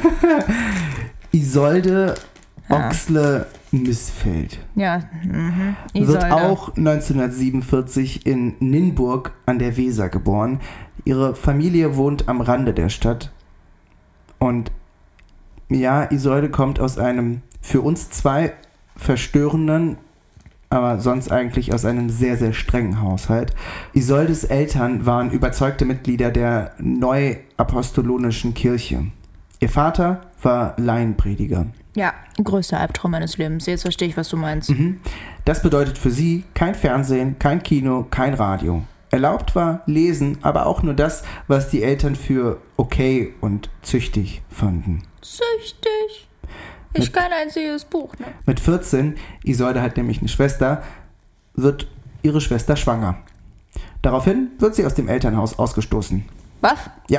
Speaker 1: Isolde
Speaker 2: Ja.
Speaker 1: Oxle Missfeld.
Speaker 2: Ja, mhm.
Speaker 1: Wird
Speaker 2: Isolde.
Speaker 1: auch neunzehnhundertsiebenundvierzig in Nienburg an der Weser geboren. Ihre Familie wohnt am Rande der Stadt. Und ja, Isolde kommt aus einem für uns zwei verstörenden, aber sonst eigentlich aus einem sehr, sehr strengen Haushalt. Isoldes Eltern waren überzeugte Mitglieder der Neuapostolonischen Kirche. Ihr Vater war Laienprediger.
Speaker 2: Ja, größter Albtraum meines Lebens. Jetzt verstehe ich, was du meinst.
Speaker 1: Mhm. Das bedeutet für sie kein Fernsehen, kein Kino, kein Radio. Erlaubt war Lesen, aber auch nur das, was die Eltern für okay und züchtig fanden.
Speaker 2: Süchtig. Ich
Speaker 1: Mit-
Speaker 2: kein einziges Buch, ne?
Speaker 1: Mit vierzehn, Isolde hat nämlich eine Schwester, wird ihre Schwester schwanger. Daraufhin wird sie aus dem Elternhaus ausgestoßen.
Speaker 2: Was?
Speaker 1: Ja,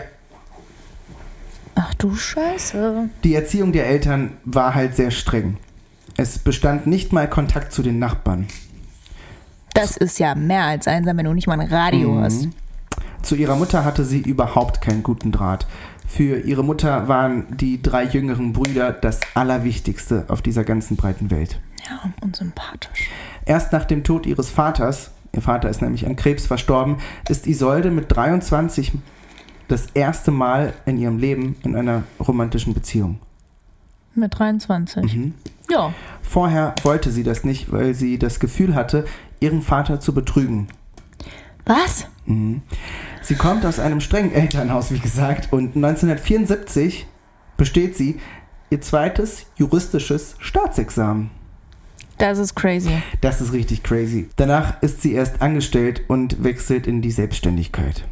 Speaker 2: Ach du Scheiße.
Speaker 1: die Erziehung der Eltern war halt sehr streng. Es bestand nicht mal Kontakt zu den Nachbarn.
Speaker 2: Das ist ja mehr als einsam, wenn du nicht mal ein Radio
Speaker 1: Mhm.
Speaker 2: hast.
Speaker 1: Zu ihrer Mutter hatte sie überhaupt keinen guten Draht. Für ihre Mutter waren die drei jüngeren Brüder das Allerwichtigste auf dieser ganzen breiten Welt.
Speaker 2: Ja, und sympathisch.
Speaker 1: Erst nach dem Tod ihres Vaters, ihr Vater ist nämlich an Krebs verstorben, ist Isolde mit dreiundzwanzig das erste Mal in ihrem Leben in einer romantischen Beziehung.
Speaker 2: Mit dreiundzwanzig.
Speaker 1: Mhm.
Speaker 2: Ja.
Speaker 1: Vorher wollte sie das nicht, weil sie das Gefühl hatte, ihren Vater zu betrügen.
Speaker 2: Was?
Speaker 1: Mhm. Sie kommt aus einem strengen Elternhaus, wie gesagt, und neunzehnhundertvierundsiebzig besteht sie ihr zweites juristisches Staatsexamen.
Speaker 2: Das ist crazy.
Speaker 1: Das ist richtig crazy. Danach ist sie erst angestellt und wechselt in die Selbstständigkeit.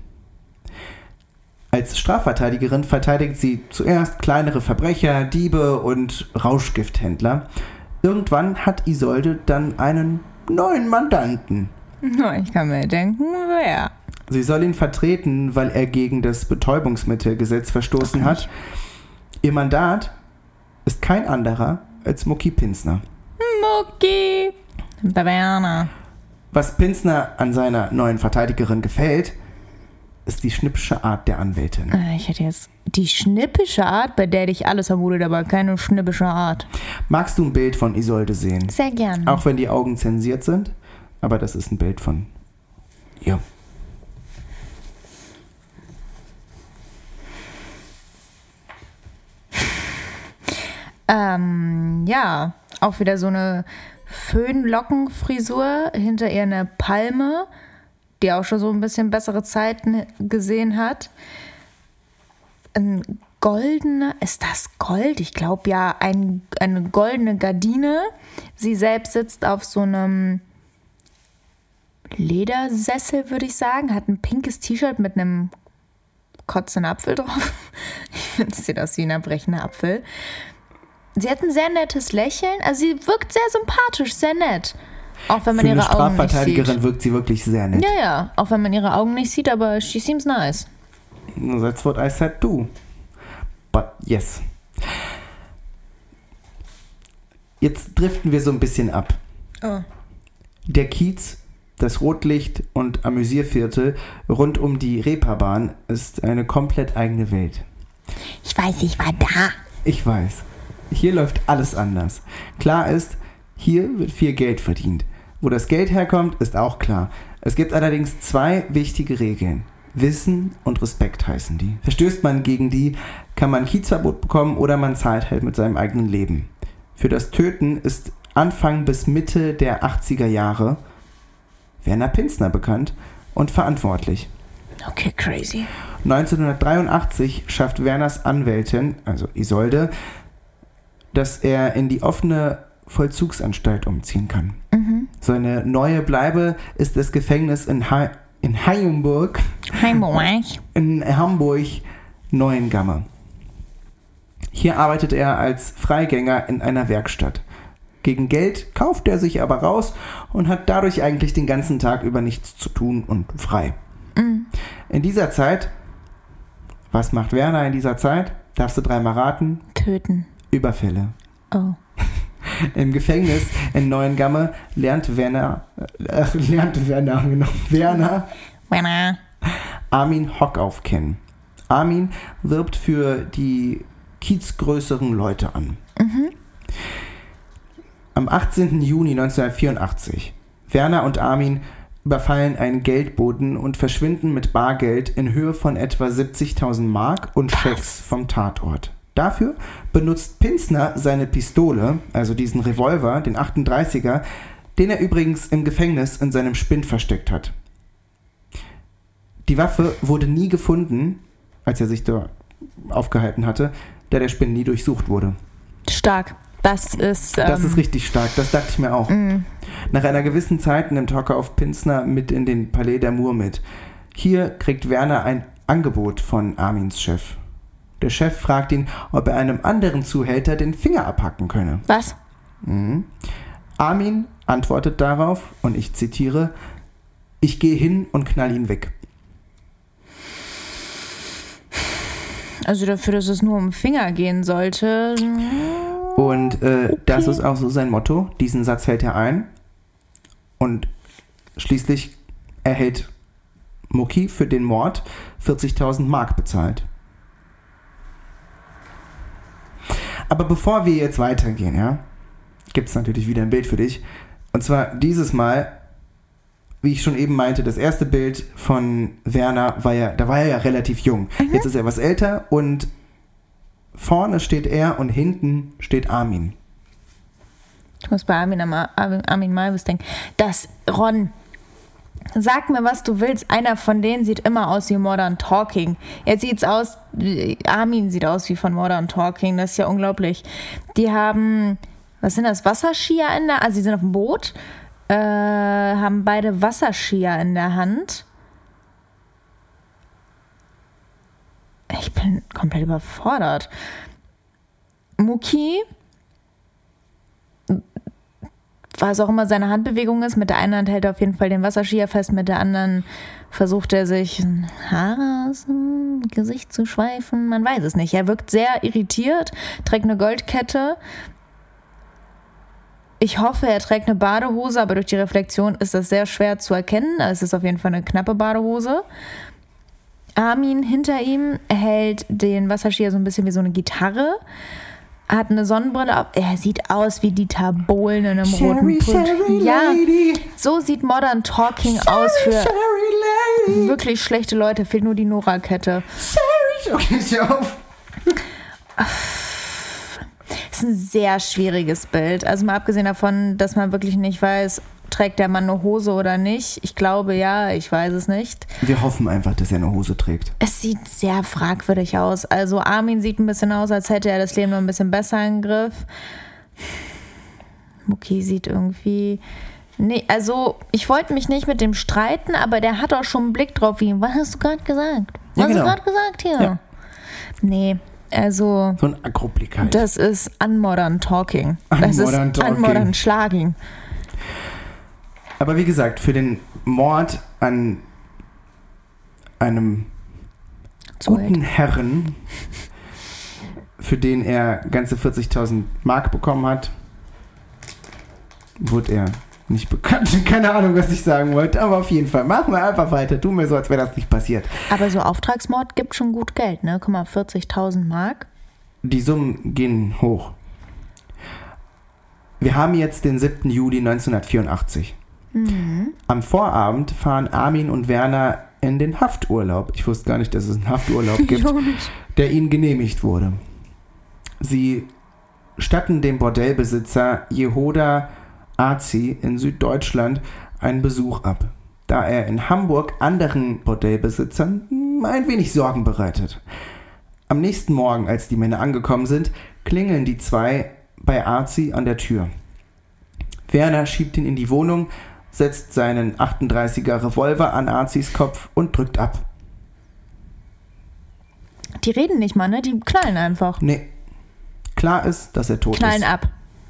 Speaker 1: Als Strafverteidigerin verteidigt sie zuerst kleinere Verbrecher, Diebe und Rauschgifthändler. Irgendwann hat Isolde dann einen neuen Mandanten.
Speaker 2: Ich kann mir denken, wer.
Speaker 1: Sie soll ihn vertreten, weil er gegen das Betäubungsmittelgesetz verstoßen hat. Ihr Mandat ist kein anderer als Mucki Pinsner.
Speaker 2: Mucki. Der Werner.
Speaker 1: Was Pinsner an seiner neuen Verteidigerin gefällt, ist die schnippische Art der Anwältin.
Speaker 2: Äh, Ich hätte jetzt die schnippische Art, bei der dich alles vermutet, aber keine schnippische Art.
Speaker 1: Magst du ein Bild von Isolde sehen?
Speaker 2: Sehr gern.
Speaker 1: Auch wenn die Augen zensiert sind, aber das ist ein Bild von ihr.
Speaker 2: Ähm, ja, auch wieder so eine Föhnlockenfrisur, hinter ihr eine Palme, die auch schon so ein bisschen bessere Zeiten gesehen hat. Ein goldener, ist das Gold? Ich glaube ja, ein, eine goldene Gardine. Sie selbst sitzt auf so einem Ledersessel, würde ich sagen, hat ein pinkes T-Shirt mit einem kotzenden Apfel drauf. Ich finde, es sieht aus wie ein erbrechender Apfel. Sie hat ein sehr nettes Lächeln. Also sie wirkt sehr sympathisch, sehr nett. Auch wenn man
Speaker 1: Für eine
Speaker 2: ihre Augen nicht
Speaker 1: Strafverteidigerin
Speaker 2: sieht.
Speaker 1: wirkt sie wirklich sehr nett.
Speaker 2: Ja, ja. Auch wenn man ihre Augen nicht sieht, aber she seems nice.
Speaker 1: That's what I said too. But yes. Jetzt driften wir so ein bisschen ab.
Speaker 2: Oh.
Speaker 1: Der Kiez, das Rotlicht und Amüsierviertel rund um die Reeperbahn ist eine komplett eigene Welt.
Speaker 2: Ich weiß, ich war da.
Speaker 1: Ich weiß. Hier läuft alles anders. Klar ist, hier wird viel Geld verdient. Wo das Geld herkommt, ist auch klar. Es gibt allerdings zwei wichtige Regeln. Wissen und Respekt heißen die. Verstößt man gegen die, kann man Kiezverbot bekommen oder man zahlt halt mit seinem eigenen Leben. Für das Töten ist Anfang bis Mitte der achtziger Jahre Werner Pinzner bekannt und verantwortlich.
Speaker 2: Okay, crazy.
Speaker 1: neunzehnhundertdreiundachtzig schafft Werners Anwältin, also Isolde, dass er in die offene Vollzugsanstalt umziehen kann.
Speaker 2: Mhm.
Speaker 1: Seine neue Bleibe ist das Gefängnis in, ha- in Hamburg,
Speaker 2: Hamburg.
Speaker 1: in Hamburg Neuengamme. Hier arbeitet er als Freigänger in einer Werkstatt. Gegen Geld kauft er sich aber raus und hat dadurch eigentlich den ganzen Tag über nichts zu tun und frei.
Speaker 2: Mhm.
Speaker 1: In dieser Zeit, was macht Werner in dieser Zeit? Darfst du dreimal raten?
Speaker 2: Töten.
Speaker 1: Überfälle.
Speaker 2: Oh.
Speaker 1: Im Gefängnis in Neuengamme lernt Werner, äh, lernt Werner, genau, Werner
Speaker 2: Werner.
Speaker 1: Armin Hockauf kennen. Armin wirbt für die kiezgrößeren Leute an.
Speaker 2: Mhm.
Speaker 1: Am achtzehnten Juni neunzehnhundertvierundachtzig. Werner und Armin überfallen einen Geldboten und verschwinden mit Bargeld in Höhe von etwa siebzigtausend Mark und Schecks vom Tatort. Dafür benutzt Pinzner seine Pistole, also diesen Revolver, den achtunddreißiger, den er übrigens im Gefängnis in seinem Spind versteckt hat. Die Waffe wurde nie gefunden, als er sich dort aufgehalten hatte, da der Spind nie durchsucht wurde.
Speaker 2: Stark. Das ist... Ähm,
Speaker 1: Das ist richtig stark, das dachte ich mir auch.
Speaker 2: mh.
Speaker 1: Nach einer gewissen Zeit nimmt Hockauf Pinzner mit in den Palais d'Amour mit. Hier kriegt Werner ein Angebot von Armins Chef. Der Chef fragt ihn, ob er einem anderen Zuhälter den Finger abhacken könne.
Speaker 2: Was?
Speaker 1: Mhm. Armin antwortet darauf, und ich zitiere, ich gehe hin und knall ihn weg.
Speaker 2: Also dafür, dass es nur um Finger gehen sollte...
Speaker 1: Und äh,
Speaker 2: Okay.
Speaker 1: das ist auch so sein Motto. Diesen Satz hält er ein. Und schließlich erhält Mucki für den Mord vierzigtausend Mark bezahlt. Aber bevor wir jetzt weitergehen, ja, gibt es natürlich wieder ein Bild für dich. Und zwar dieses Mal, wie ich schon eben meinte, das erste Bild von Werner war ja, da war er ja relativ jung.
Speaker 2: Mhm.
Speaker 1: Jetzt ist er was älter und vorne steht er und hinten steht Armin.
Speaker 2: Ich muss bei Armin, Armin, Armin Malvis denken. Das, Ron, sag mir, was du willst. Einer von denen sieht immer aus wie Modern Talking. Jetzt sieht's aus, Armin sieht aus wie von Modern Talking. Das ist ja unglaublich. Die haben, was sind das, Wasserskier in der, also sie sind auf dem Boot, äh, haben beide Wasserskier in der Hand. Ich bin komplett überfordert. Mucki, was auch immer seine Handbewegung ist, mit der einen Hand hält er auf jeden Fall den Wasserskier fest, mit der anderen versucht er sich Haare aus dem Gesicht zu schweifen. Man weiß es nicht. Er wirkt sehr irritiert, trägt eine Goldkette. Ich hoffe, er trägt eine Badehose, aber durch die Reflexion ist das sehr schwer zu erkennen. Es ist auf jeden Fall eine knappe Badehose. Armin hinter ihm hält den Wasserskier so ein bisschen wie so eine Gitarre, hat eine Sonnenbrille auf. Er sieht aus wie Dieter Bohlen in einem
Speaker 1: Sherry,
Speaker 2: roten Pulli.
Speaker 1: Sherry
Speaker 2: Ja,
Speaker 1: Lady.
Speaker 2: so sieht Modern Talking
Speaker 1: Sherry,
Speaker 2: aus für
Speaker 1: Sherry Lady.
Speaker 2: wirklich schlechte Leute. Fehlt nur die Nora-Kette.
Speaker 1: Sherry, okay, ich auf.
Speaker 2: Das ist ein sehr schwieriges Bild. Also mal abgesehen davon, dass man wirklich nicht weiß, trägt der Mann eine Hose oder nicht. Ich glaube ja, ich weiß es nicht.
Speaker 1: Wir hoffen einfach, dass er eine Hose trägt.
Speaker 2: Es sieht sehr fragwürdig aus. Also Armin sieht ein bisschen aus, als hätte er das Leben noch ein bisschen besser im Griff. Mucki sieht irgendwie... Nee, also ich wollte mich nicht mit dem streiten, aber der hat auch schon einen Blick drauf wie, was hast du gerade gesagt? Was
Speaker 1: Ja,
Speaker 2: hast
Speaker 1: genau.
Speaker 2: du gerade gesagt hier?
Speaker 1: Ja.
Speaker 2: Nee, also
Speaker 1: So ein Agroplik halt.
Speaker 2: das ist unmodern talking. Das
Speaker 1: Unmodern
Speaker 2: ist
Speaker 1: talking.
Speaker 2: unmodern schlaging.
Speaker 1: Aber wie gesagt, für den Mord an einem
Speaker 2: Zu
Speaker 1: guten Herren, für den er ganze vierzigtausend Mark bekommen hat, wurde er nicht bekannt. Keine Ahnung, was ich sagen wollte, aber auf jeden Fall. Machen wir einfach weiter. Tu mir so, als wäre das nicht passiert.
Speaker 2: Aber so Auftragsmord gibt schon gut Geld, ne? Guck mal, vierzigtausend Mark.
Speaker 1: Die Summen gehen hoch. Wir haben jetzt den siebten Juli neunzehnhundertvierundachtzig. Mhm. Am Vorabend fahren Armin und Werner in den Hafturlaub. Ich wusste gar nicht, dass es einen Hafturlaub gibt, der ihnen genehmigt wurde. Sie statten dem Bordellbesitzer Jehoda Azi in Süddeutschland einen Besuch ab, da er in Hamburg anderen Bordellbesitzern ein wenig Sorgen bereitet. Am nächsten Morgen, als die Männer angekommen sind, klingeln die zwei bei Azi an der Tür. Werner schiebt ihn in die Wohnung, setzt seinen achtunddreißiger Revolver an Azis Kopf und drückt ab.
Speaker 2: Die reden nicht mal, ne? Die knallen einfach.
Speaker 1: Nee. Klar ist, dass er tot
Speaker 2: knallen
Speaker 1: ist.
Speaker 2: Knallen ab.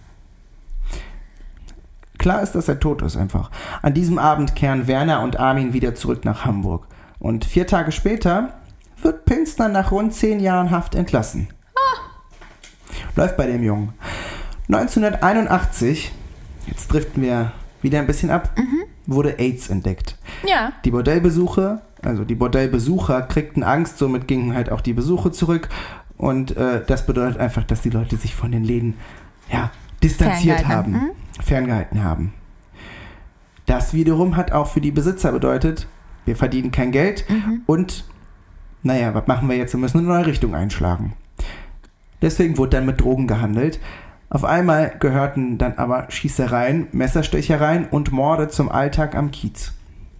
Speaker 1: Klar ist, dass er tot ist einfach. An diesem Abend kehren Werner und Armin wieder zurück nach Hamburg. Und vier Tage später wird Pinsner nach rund zehn Jahren Haft entlassen. Ah. Läuft bei dem Jungen. neunzehnhunderteinundachtzig, jetzt driften wir wieder ein bisschen ab, mhm. wurde AIDS entdeckt.
Speaker 2: Ja.
Speaker 1: Die Bordellbesuche, also die Bordellbesucher kriegten Angst, somit gingen halt auch die Besuche zurück. Und äh, das bedeutet einfach, dass die Leute sich von den Läden ja, distanziert haben, mhm. ferngehalten haben. Das wiederum hat auch für die Besitzer bedeutet, wir verdienen kein Geld mhm. und naja, was machen wir jetzt? Wir müssen eine neue Richtung einschlagen. Deswegen wurde dann mit Drogen gehandelt. Auf einmal gehörten dann aber Schießereien, Messerstechereien und Morde zum Alltag am Kiez.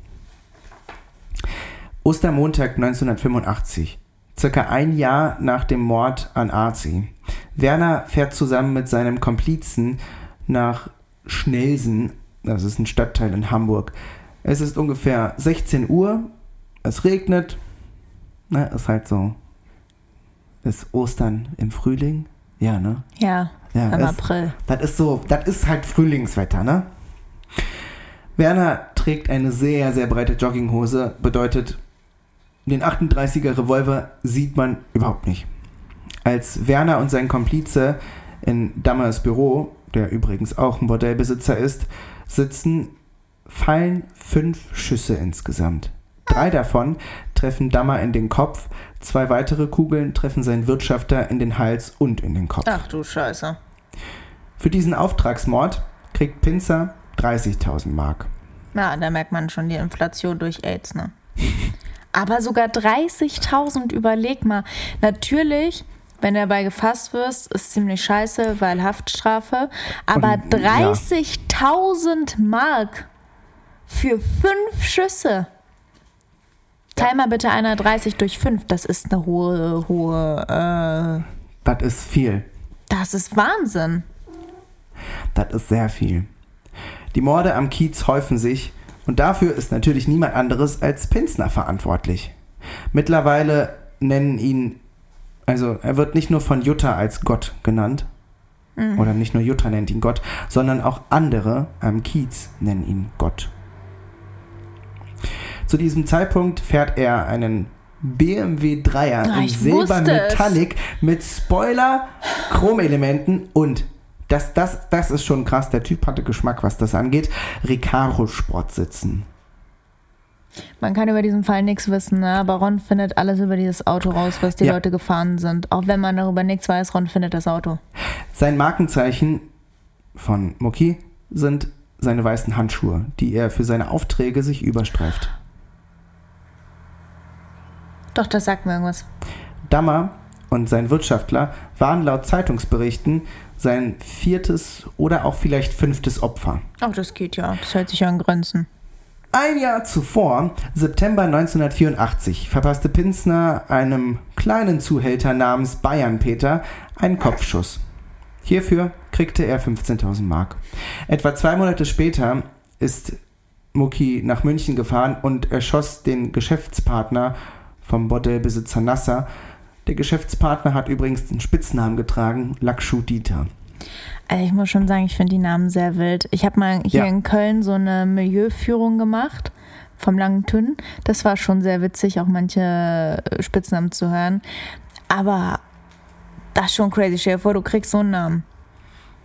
Speaker 1: Ostermontag neunzehnhundertfünfundachtzig, circa ein Jahr nach dem Mord an Azi. Werner fährt zusammen mit seinem Komplizen nach Schnelsen, das ist ein Stadtteil in Hamburg. Es ist ungefähr sechzehn Uhr, es regnet, na, ist halt so, ist Ostern im Frühling, ja, ne?
Speaker 2: Ja, ja im
Speaker 1: es,
Speaker 2: April.
Speaker 1: Das ist so, das ist halt Frühlingswetter, ne? Werner trägt eine sehr, sehr breite Jogginghose, bedeutet, den achtunddreißiger Revolver sieht man überhaupt nicht. Als Werner und sein Komplize in Dammers Büro, der übrigens auch ein Bordellbesitzer ist, sitzen, fallen fünf Schüsse insgesamt. Drei davon treffen Dammer in den Kopf, zwei weitere Kugeln treffen seinen Wirtschafter in den Hals und in den Kopf.
Speaker 2: Ach du Scheiße.
Speaker 1: Für diesen Auftragsmord kriegt Pinzer dreißigtausend Mark.
Speaker 2: Ja, da merkt man schon die Inflation durch AIDS, ne? Aber sogar dreißigtausend, überleg mal. Natürlich, wenn du dabei gefasst wirst, ist ziemlich scheiße, weil Haftstrafe. Aber und, dreißigtausend ja. Mark für fünf Schüsse. Teil mal bitte einer dreißig durch fünf. Das ist eine hohe, hohe, äh...
Speaker 1: Das ist viel.
Speaker 2: Das ist Wahnsinn.
Speaker 1: Das ist sehr viel. Die Morde am Kiez häufen sich und dafür ist natürlich niemand anderes als Pinsner verantwortlich. Mittlerweile nennen ihn, also er wird nicht nur von Jutta als Gott genannt, mhm. oder nicht nur Jutta nennt ihn Gott, sondern auch andere am Kiez nennen ihn Gott. Zu diesem Zeitpunkt fährt er einen B M W Dreier
Speaker 2: oh,
Speaker 1: in Silber Metallic mit Spoiler, Chromelementen und Das, das, das ist schon krass. Der Typ hatte Geschmack, was das angeht. Recaro-Sportsitzen.
Speaker 2: Man kann über diesen Fall nichts wissen, ne? Aber Ron findet alles über dieses Auto raus, was die ja. Leute gefahren sind. Auch wenn man darüber nichts weiß, Ron findet das Auto.
Speaker 1: Sein Markenzeichen von Mucki sind seine weißen Handschuhe, die er für seine Aufträge sich überstreift.
Speaker 2: Doch, das sagt mir irgendwas.
Speaker 1: Dammer und sein Wirtschaftler waren laut Zeitungsberichten sein viertes oder auch vielleicht fünftes Opfer.
Speaker 2: Ach, das geht ja. Das hält sich ja an Grenzen.
Speaker 1: Ein Jahr zuvor, September neunzehnhundertvierundachtzig, verpasste Pinsner einem kleinen Zuhälter namens Bayern Peter einen Kopfschuss. Hierfür kriegte er fünfzehntausend Mark. Etwa zwei Monate später ist Mucki nach München gefahren und erschoss den Geschäftspartner vom Bordellbesitzer Nasser. Der Geschäftspartner hat übrigens den Spitznamen getragen, Lakshu Dieter.
Speaker 2: Also ich muss schon sagen, ich finde die Namen sehr wild. Ich habe mal hier ja. in Köln so eine Milieuführung gemacht vom Langen Tünn. Das war schon sehr witzig, auch manche Spitznamen zu hören. Aber das ist schon crazy. Stell dir vor, du kriegst so einen Namen.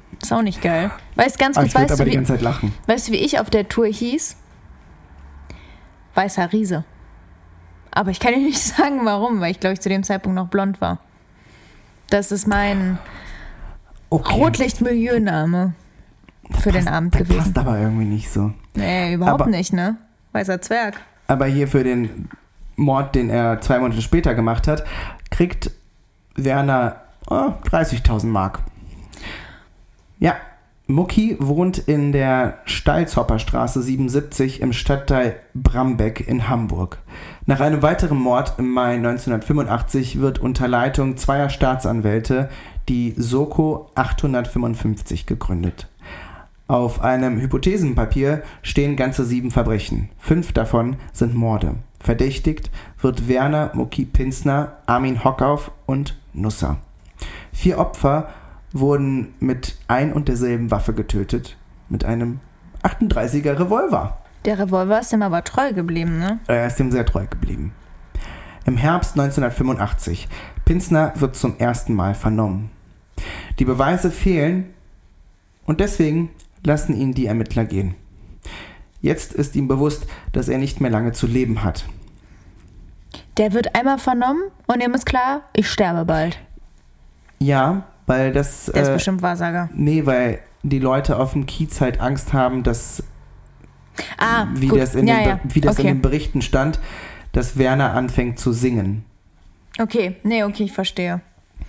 Speaker 2: Ist auch nicht geil. Weißt ganz
Speaker 1: Aber
Speaker 2: kurz,
Speaker 1: ich würde
Speaker 2: weißt,
Speaker 1: aber
Speaker 2: du,
Speaker 1: die ganze
Speaker 2: wie,
Speaker 1: Zeit lachen.
Speaker 2: weißt du, wie ich auf der Tour hieß? Weißer Riese. Aber ich kann dir nicht sagen, warum, weil ich, glaube ich, zu dem Zeitpunkt noch blond war. Das ist mein
Speaker 1: Okay.
Speaker 2: Rotlicht-Milieuname für den Abend
Speaker 1: Das
Speaker 2: gewesen.
Speaker 1: passt aber irgendwie nicht so.
Speaker 2: Nee, überhaupt
Speaker 1: Aber-
Speaker 2: nicht, ne? Weißer Zwerg.
Speaker 1: Aber hier für den Mord, den er zwei Monate später gemacht hat, kriegt Werner oh, dreißigtausend Mark. Ja, Mucki wohnt in der Stalzhopperstraße siebenundsiebzig im Stadtteil Brambeck in Hamburg. Nach einem weiteren Mord im Mai neunzehnhundertfünfundachtzig wird unter Leitung zweier Staatsanwälte die Soko achthundertfünfundfünfzig gegründet. Auf einem Hypothesenpapier stehen ganze sieben Verbrechen. Fünf davon sind Morde. Verdächtigt wird Werner Mucki Pinsner, Armin Hockauf und Nusser. Vier Opfer wurden mit ein und derselben Waffe getötet, mit einem achtunddreißiger Revolver.
Speaker 2: Der Revolver ist ihm aber treu geblieben, ne?
Speaker 1: Er ist ihm sehr treu geblieben. Im Herbst neunzehnhundertfünfundachtzig. Pinsner wird zum ersten Mal vernommen. Die Beweise fehlen und deswegen lassen ihn die Ermittler gehen. Jetzt ist ihm bewusst, dass er nicht mehr lange zu leben hat.
Speaker 2: Der wird einmal vernommen und ihm ist klar, ich sterbe bald.
Speaker 1: Ja, weil das...
Speaker 2: Der ist
Speaker 1: äh,
Speaker 2: bestimmt Wahrsager.
Speaker 1: Nee, weil die Leute auf dem Kiez halt Angst haben, dass,
Speaker 2: Ah,
Speaker 1: wie
Speaker 2: gut.
Speaker 1: das, in,
Speaker 2: ja,
Speaker 1: den,
Speaker 2: ja.
Speaker 1: wie das
Speaker 2: okay.
Speaker 1: in den Berichten stand, dass Werner anfängt zu singen.
Speaker 2: Okay, nee, okay, ich verstehe.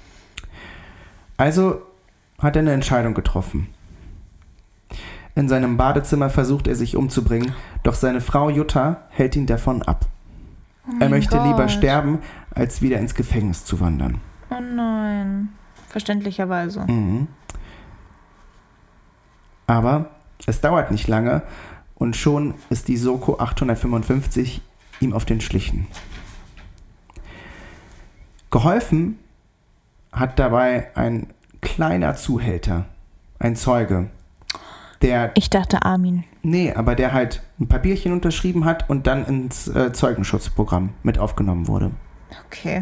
Speaker 1: Also hat er eine Entscheidung getroffen. In seinem Badezimmer versucht er sich umzubringen, doch seine Frau Jutta hält ihn davon ab.
Speaker 2: Oh
Speaker 1: Er
Speaker 2: mein
Speaker 1: möchte
Speaker 2: Gott.
Speaker 1: lieber sterben, als wieder ins Gefängnis zu wandern.
Speaker 2: Oh nein. Verständlicherweise.
Speaker 1: Mhm. Aber es dauert nicht lange und schon ist die Soko achthundertfünfundfünfzig ihm auf den Schlichen. Geholfen hat dabei ein kleiner Zuhälter, ein Zeuge, der,
Speaker 2: Ich dachte Armin.
Speaker 1: nee, aber der halt ein Papierchen unterschrieben hat und dann ins äh, Zeugenschutzprogramm mit aufgenommen wurde.
Speaker 2: Okay.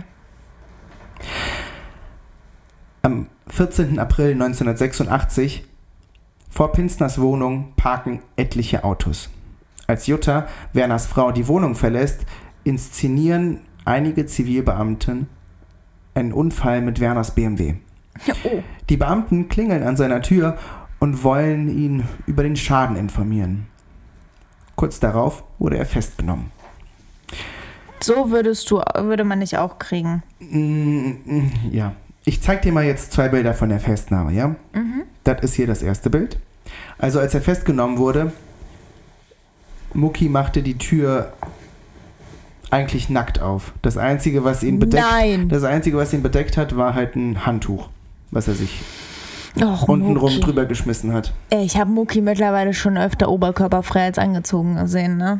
Speaker 1: Am vierzehnten April neunzehnhundertsechsundachtzig vor Pinsners Wohnung parken etliche Autos. Als Jutta, Werners Frau, die Wohnung verlässt, inszenieren einige Zivilbeamten einen Unfall mit Werners B M W.
Speaker 2: Oh.
Speaker 1: Die Beamten klingeln an seiner Tür und wollen ihn über den Schaden informieren. Kurz darauf wurde er festgenommen.
Speaker 2: So würdest du, würde man dich auch kriegen.
Speaker 1: Mm, Ja, ich zeig dir mal jetzt zwei Bilder von der Festnahme, ja?
Speaker 2: Mhm.
Speaker 1: Das ist hier das erste Bild. Also als er festgenommen wurde, Mucki machte die Tür eigentlich nackt auf. Das Einzige, was ihn bedeckt,
Speaker 2: Nein.
Speaker 1: das Einzige, was ihn bedeckt hat, war halt ein Handtuch, was er sich
Speaker 2: Och,
Speaker 1: untenrum
Speaker 2: Mucki.
Speaker 1: drüber geschmissen hat.
Speaker 2: Ey, ich habe Mucki mittlerweile schon öfter oberkörperfrei als angezogen gesehen, ne?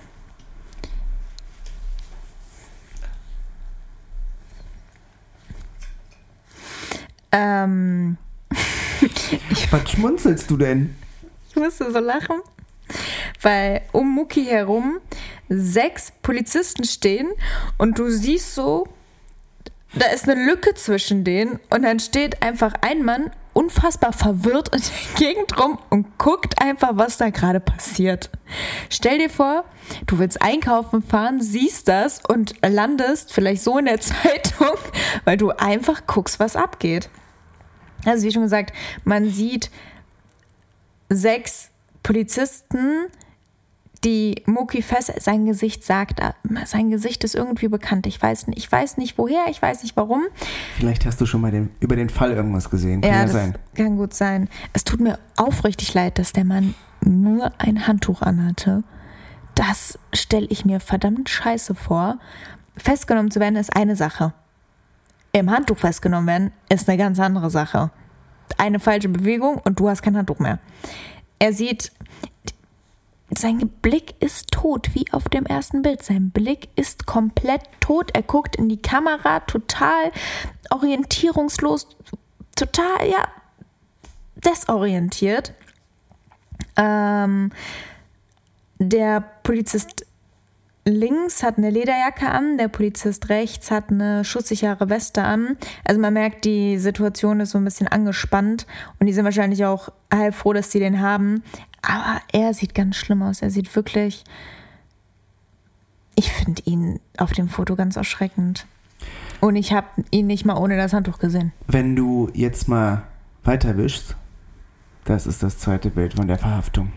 Speaker 2: Ähm,
Speaker 1: Was schmunzelst du denn?
Speaker 2: ich musste so lachen, weil um Mucki herum sechs Polizisten stehen und du siehst so, da ist eine Lücke zwischen denen und dann steht einfach ein Mann unfassbar verwirrt in der Gegend rum und guckt einfach, was da gerade passiert. Stell dir vor, du willst einkaufen fahren, siehst das und landest vielleicht so in der Zeitung, weil du einfach guckst, was abgeht. Also wie schon gesagt, man sieht sechs Polizisten, die Mucki fest, sein Gesicht sagt, sein Gesicht ist irgendwie bekannt. Ich weiß nicht, ich weiß nicht woher, ich weiß nicht warum.
Speaker 1: Vielleicht hast du schon mal den, über den Fall irgendwas gesehen. Kann ja,
Speaker 2: Ja, das
Speaker 1: sein.
Speaker 2: kann gut sein. Es tut mir aufrichtig leid, dass der Mann nur ein Handtuch anhatte. Das stelle ich mir verdammt scheiße vor. Festgenommen zu werden ist eine Sache. Im Handtuch festgenommen werden ist eine ganz andere Sache. Eine falsche Bewegung und du hast kein Handtuch mehr. Er sieht, sein Blick ist tot, wie auf dem ersten Bild. Sein Blick ist komplett tot. Er guckt in die Kamera, total orientierungslos, total, ja, desorientiert. Ähm, der Polizist links hat eine Lederjacke an, der Polizist rechts hat eine schusssichere Weste an. Also man merkt, die Situation ist so ein bisschen angespannt und die sind wahrscheinlich auch halb froh, dass die den haben. Aber er sieht ganz schlimm aus. Er sieht wirklich... Ich finde ihn auf dem Foto ganz erschreckend. Und ich habe ihn nicht mal ohne das Handtuch gesehen.
Speaker 1: Wenn du jetzt mal weiterwischst, das ist das zweite Bild von der Verhaftung.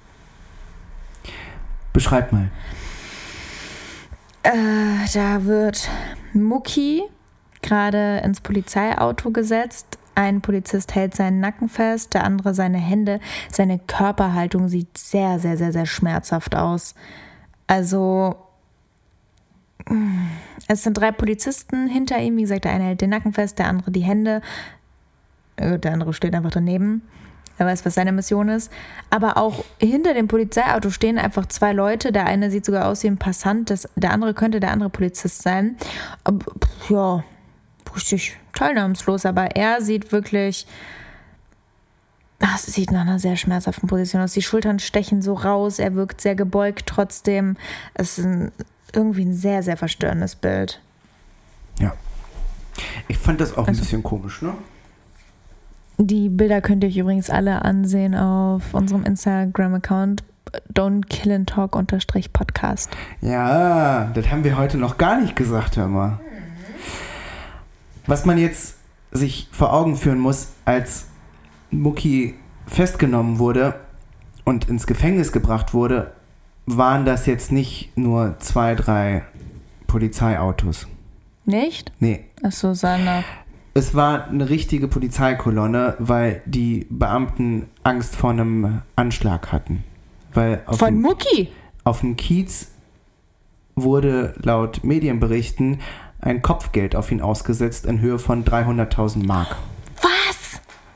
Speaker 1: Beschreib mal.
Speaker 2: Äh, da wird Mucki gerade ins Polizeiauto gesetzt. Ein Polizist hält seinen Nacken fest, der andere seine Hände. Seine Körperhaltung sieht sehr, sehr, sehr, sehr schmerzhaft aus. Also, es sind drei Polizisten hinter ihm. Wie gesagt, der eine hält den Nacken fest, der andere die Hände. Der andere steht einfach daneben. Er weiß, was seine Mission ist. Aber auch hinter dem Polizeiauto stehen einfach zwei Leute. Der eine sieht sogar aus wie ein Passant. Das, der andere könnte der andere Polizist sein. Aber, ja, richtig teilnahmslos. Aber er sieht wirklich... Das sieht nach einer sehr schmerzhaften Position aus. Die Schultern stechen so raus. Er wirkt sehr gebeugt trotzdem. Es ist ein, irgendwie ein sehr, sehr verstörendes Bild.
Speaker 1: Ja. Ich fand das auch
Speaker 2: Also,
Speaker 1: ein bisschen komisch, ne?
Speaker 2: Die Bilder könnt ihr euch übrigens alle ansehen auf unserem Instagram-Account don't kill and talk Podcast.
Speaker 1: Ja, das haben wir heute noch gar nicht gesagt, hör mal. Was man jetzt sich vor Augen führen muss, als Mucki festgenommen wurde und ins Gefängnis gebracht wurde, waren das jetzt nicht nur zwei, drei Polizeiautos.
Speaker 2: Nicht?
Speaker 1: Nee.
Speaker 2: Achso, seine...
Speaker 1: Es war eine richtige Polizeikolonne, weil die Beamten Angst vor einem Anschlag hatten. Weil auf
Speaker 2: Von
Speaker 1: dem,
Speaker 2: Mucki?
Speaker 1: Auf dem Kiez wurde laut Medienberichten ein Kopfgeld auf ihn ausgesetzt in Höhe von dreihunderttausend Mark.
Speaker 2: Was?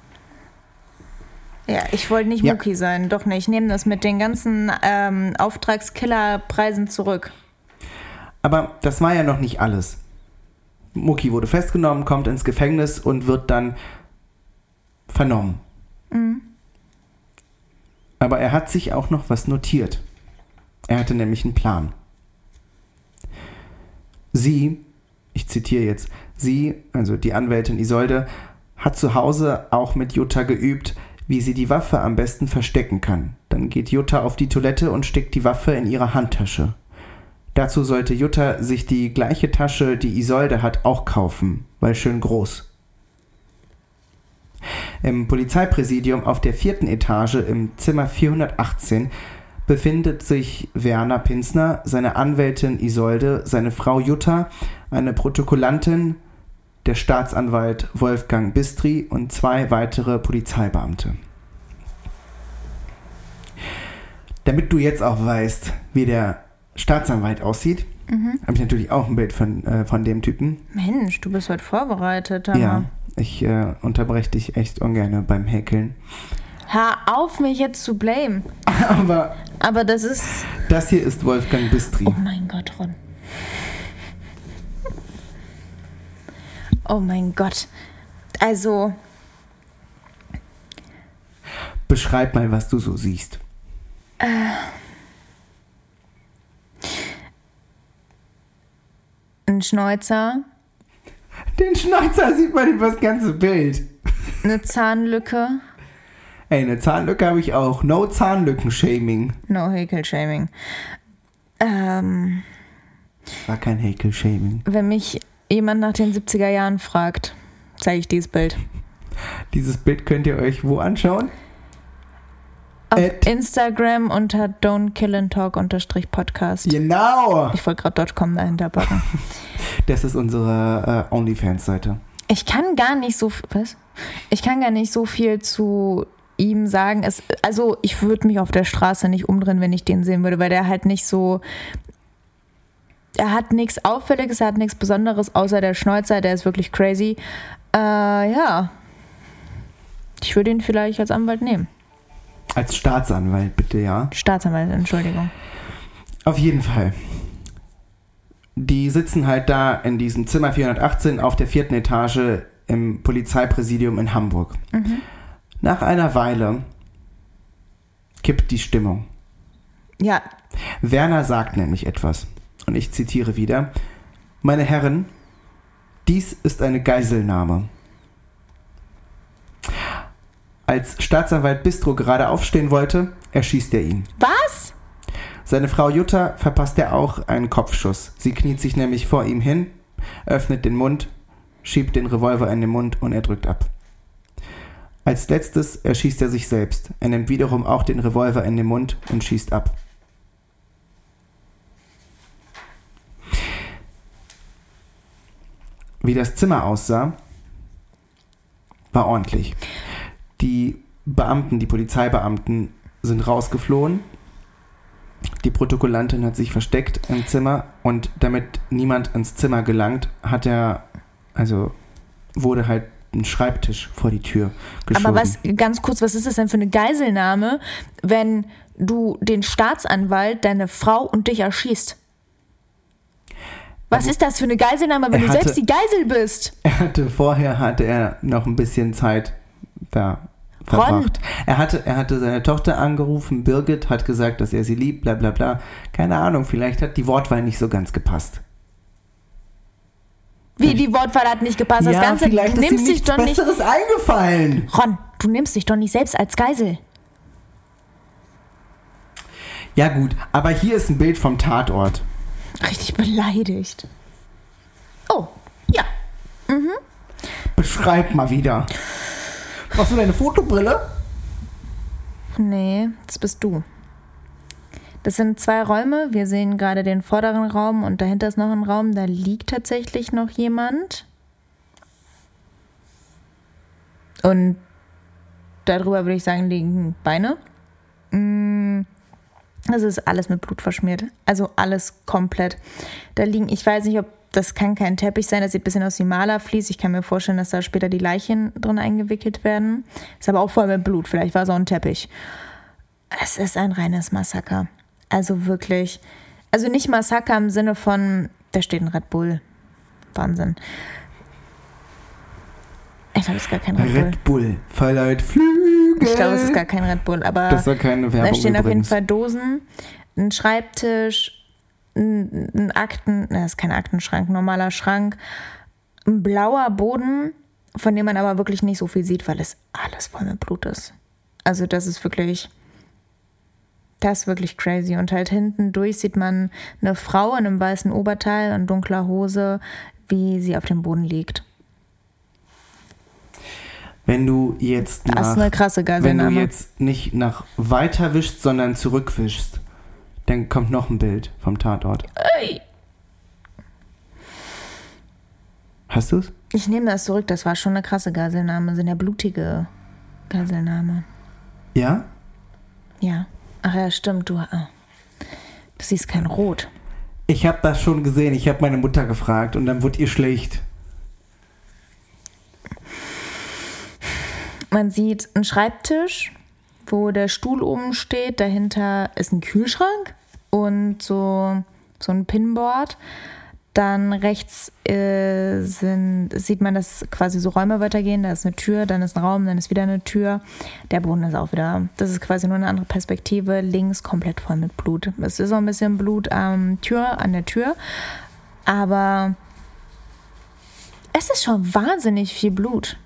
Speaker 2: Ja, ich wollte nicht
Speaker 1: Ja.
Speaker 2: Mucki sein. Doch nicht. Ich nehme das mit den ganzen ähm, Auftragskillerpreisen zurück.
Speaker 1: Aber das war ja noch nicht alles. Mucki wurde festgenommen, kommt ins Gefängnis und wird dann vernommen.
Speaker 2: Mhm.
Speaker 1: Aber er hat sich auch noch was notiert. Er hatte nämlich einen Plan. Sie, ich zitiere jetzt, sie, also die Anwältin Isolde, hat zu Hause auch mit Jutta geübt, wie sie die Waffe am besten verstecken kann. Dann geht Jutta auf die Toilette und steckt die Waffe in ihre Handtasche. Dazu sollte Jutta sich die gleiche Tasche, die Isolde hat, auch kaufen, weil schön groß. Im Polizeipräsidium auf der vierten Etage im Zimmer vierhundertachtzehn befindet sich Werner Pinsner, seine Anwältin Isolde, seine Frau Jutta, eine Protokollantin, der Staatsanwalt Wolfgang Bistri und zwei weitere Polizeibeamte. Damit du jetzt auch weißt, wie der Staatsanwalt aussieht, mhm. habe ich natürlich auch ein Bild von, äh, von dem Typen.
Speaker 2: Mensch, du bist heute vorbereitet. Hammer.
Speaker 1: Ja, ich äh, unterbreche dich echt ungern beim Häkeln.
Speaker 2: Hör auf, mich jetzt zu blamen.
Speaker 1: Aber,
Speaker 2: Aber das ist...
Speaker 1: das hier ist Wolfgang Bistri.
Speaker 2: Oh mein Gott, Ron. Oh mein Gott. Also...
Speaker 1: Beschreib mal, was du so siehst.
Speaker 2: Äh... Ein Schnäuzer.
Speaker 1: Den Schnäuzer sieht man über das ganze Bild.
Speaker 2: Eine Zahnlücke.
Speaker 1: Ey, eine Zahnlücke habe ich auch. No Zahnlücken-Shaming.
Speaker 2: No Häkel-Shaming. Ähm,
Speaker 1: War kein Häkel-Shaming.
Speaker 2: wenn mich jemand nach den siebziger Jahren fragt, zeige ich dieses Bild.
Speaker 1: Dieses Bild könnt ihr euch wo anschauen?
Speaker 2: Auf
Speaker 1: At
Speaker 2: Instagram unter don't kill and talk Podcast.
Speaker 1: Genau!
Speaker 2: Ich wollte gerade .com dahinter packen.
Speaker 1: Das ist unsere äh, OnlyFans-Seite.
Speaker 2: Ich kann gar nicht so... Was? Ich kann gar nicht so viel zu ihm sagen. Es, also ich würde mich auf der Straße nicht umdrehen, wenn ich den sehen würde, weil der halt nicht so... Er hat nichts Auffälliges, er hat nichts Besonderes, außer der Schnäuzer, der ist wirklich crazy. Äh, ja. Ich würde ihn vielleicht als Anwalt nehmen.
Speaker 1: Als Staatsanwalt, bitte, ja.
Speaker 2: Staatsanwalt, Entschuldigung.
Speaker 1: Auf jeden Fall. Die sitzen halt da in diesem Zimmer vierhundertachtzehn auf der vierten Etage im Polizeipräsidium in Hamburg. Mhm. Nach einer Weile kippt die Stimmung.
Speaker 2: Ja.
Speaker 1: Werner sagt nämlich etwas. und ich zitiere wieder: Meine Herren, dies ist eine Geiselnahme. Als Staatsanwalt Bistro gerade aufstehen wollte, erschießt er ihn.
Speaker 2: Was?
Speaker 1: Seine Frau Jutta verpasst er auch einen Kopfschuss. Sie kniet sich nämlich vor ihm hin, öffnet den Mund, schiebt den Revolver in den Mund und er drückt ab. Als letztes erschießt er sich selbst. Er nimmt wiederum auch den Revolver in den Mund und schießt ab. Wie das Zimmer aussah, war ordentlich. Die Beamten, die Polizeibeamten sind rausgeflohen. Die Protokollantin hat sich versteckt im Zimmer und damit niemand ins Zimmer gelangt, hat er, also wurde halt ein Schreibtisch vor die Tür geschoben.
Speaker 2: Aber was, ganz kurz, was ist das denn für eine Geiselnahme, wenn du den Staatsanwalt, deine Frau und dich erschießt? Was
Speaker 1: Aber
Speaker 2: ist das für eine Geiselnahme, wenn du
Speaker 1: hatte,
Speaker 2: selbst die Geisel bist?
Speaker 1: Er hatte vorher hatte er noch ein bisschen Zeit da verbracht.
Speaker 2: Ron.
Speaker 1: Er hatte, er hatte seine Tochter angerufen, Birgit, hat gesagt, dass er sie liebt, bla bla bla. Keine Ahnung, vielleicht hat die Wortwahl nicht so ganz gepasst.
Speaker 2: Wie, die Wortwahl hat nicht gepasst? Das
Speaker 1: ja,
Speaker 2: Ganze,
Speaker 1: vielleicht
Speaker 2: du
Speaker 1: ist
Speaker 2: nimmst
Speaker 1: ihm
Speaker 2: dich
Speaker 1: nichts
Speaker 2: doch nicht...
Speaker 1: Besseres eingefallen.
Speaker 2: Ron, du nimmst dich doch nicht selbst als Geisel.
Speaker 1: Ja gut, aber hier ist ein Bild vom Tatort.
Speaker 2: Richtig beleidigt. Oh, ja. Mhm.
Speaker 1: Beschreib mal wieder. Hast du deine Fotobrille?
Speaker 2: Nee, das bist du. Das sind zwei Räume. Wir sehen gerade den vorderen Raum und dahinter ist noch ein Raum. Da liegt tatsächlich noch jemand. Und darüber würde ich sagen, liegen Beine. Das ist alles mit Blut verschmiert. Also alles komplett. Da liegen, ich weiß nicht, ob das kann kein Teppich sein. Das sieht ein bisschen aus wie Malerflies. Ich kann mir vorstellen, dass da später die Leichen drin eingewickelt werden. Ist aber auch voll mit Blut. Vielleicht war es auch ein Teppich. Es ist ein reines Massaker. Also wirklich. Also nicht Massaker im Sinne von, da steht ein Red Bull. Wahnsinn. Ich glaube, es ist gar kein Red Bull.
Speaker 1: Red Bull verleiht Flügel.
Speaker 2: Ich glaube, es ist gar kein Red Bull. Aber
Speaker 1: das war keine Werbung.
Speaker 2: da stehen
Speaker 1: übrigens.
Speaker 2: auf jeden Fall Dosen, ein Schreibtisch, ein, ein Akten, das ist kein Aktenschrank, ein normaler Schrank, ein blauer Boden, von dem man aber wirklich nicht so viel sieht, weil es alles voll mit Blut ist. Also das ist wirklich, das ist wirklich crazy. Und halt hinten durch sieht man eine Frau in einem weißen Oberteil und dunkler Hose, wie sie auf dem Boden liegt.
Speaker 1: Wenn du jetzt nach,
Speaker 2: das ist eine krasse
Speaker 1: wenn
Speaker 2: Geiselnahme.
Speaker 1: du jetzt nicht nach weiter wischst, sondern zurückwischst, dann kommt noch ein Bild vom Tatort.
Speaker 2: Ey.
Speaker 1: Hast du es?
Speaker 2: Ich nehme das zurück, das war schon eine krasse Geiselnahme, so eine blutige Geiselnahme.
Speaker 1: Ja?
Speaker 2: Ja. Ach ja, stimmt, du, ah. du siehst kein Rot.
Speaker 1: Ich habe das schon gesehen, ich habe meine Mutter gefragt und dann wurde ihr schlecht.
Speaker 2: Man sieht einen Schreibtisch, wo der Stuhl oben steht. Dahinter ist ein Kühlschrank und so, so ein Pinboard. Dann rechts äh, sind, sieht man, dass quasi so Räume weitergehen. Da ist eine Tür, dann ist ein Raum, dann ist wieder eine Tür. Der Boden ist auch wieder, das ist quasi nur eine andere Perspektive. Links komplett voll mit Blut. Es ist auch ein bisschen Blut am Tür, an der Tür. Aber es ist schon wahnsinnig viel Blut.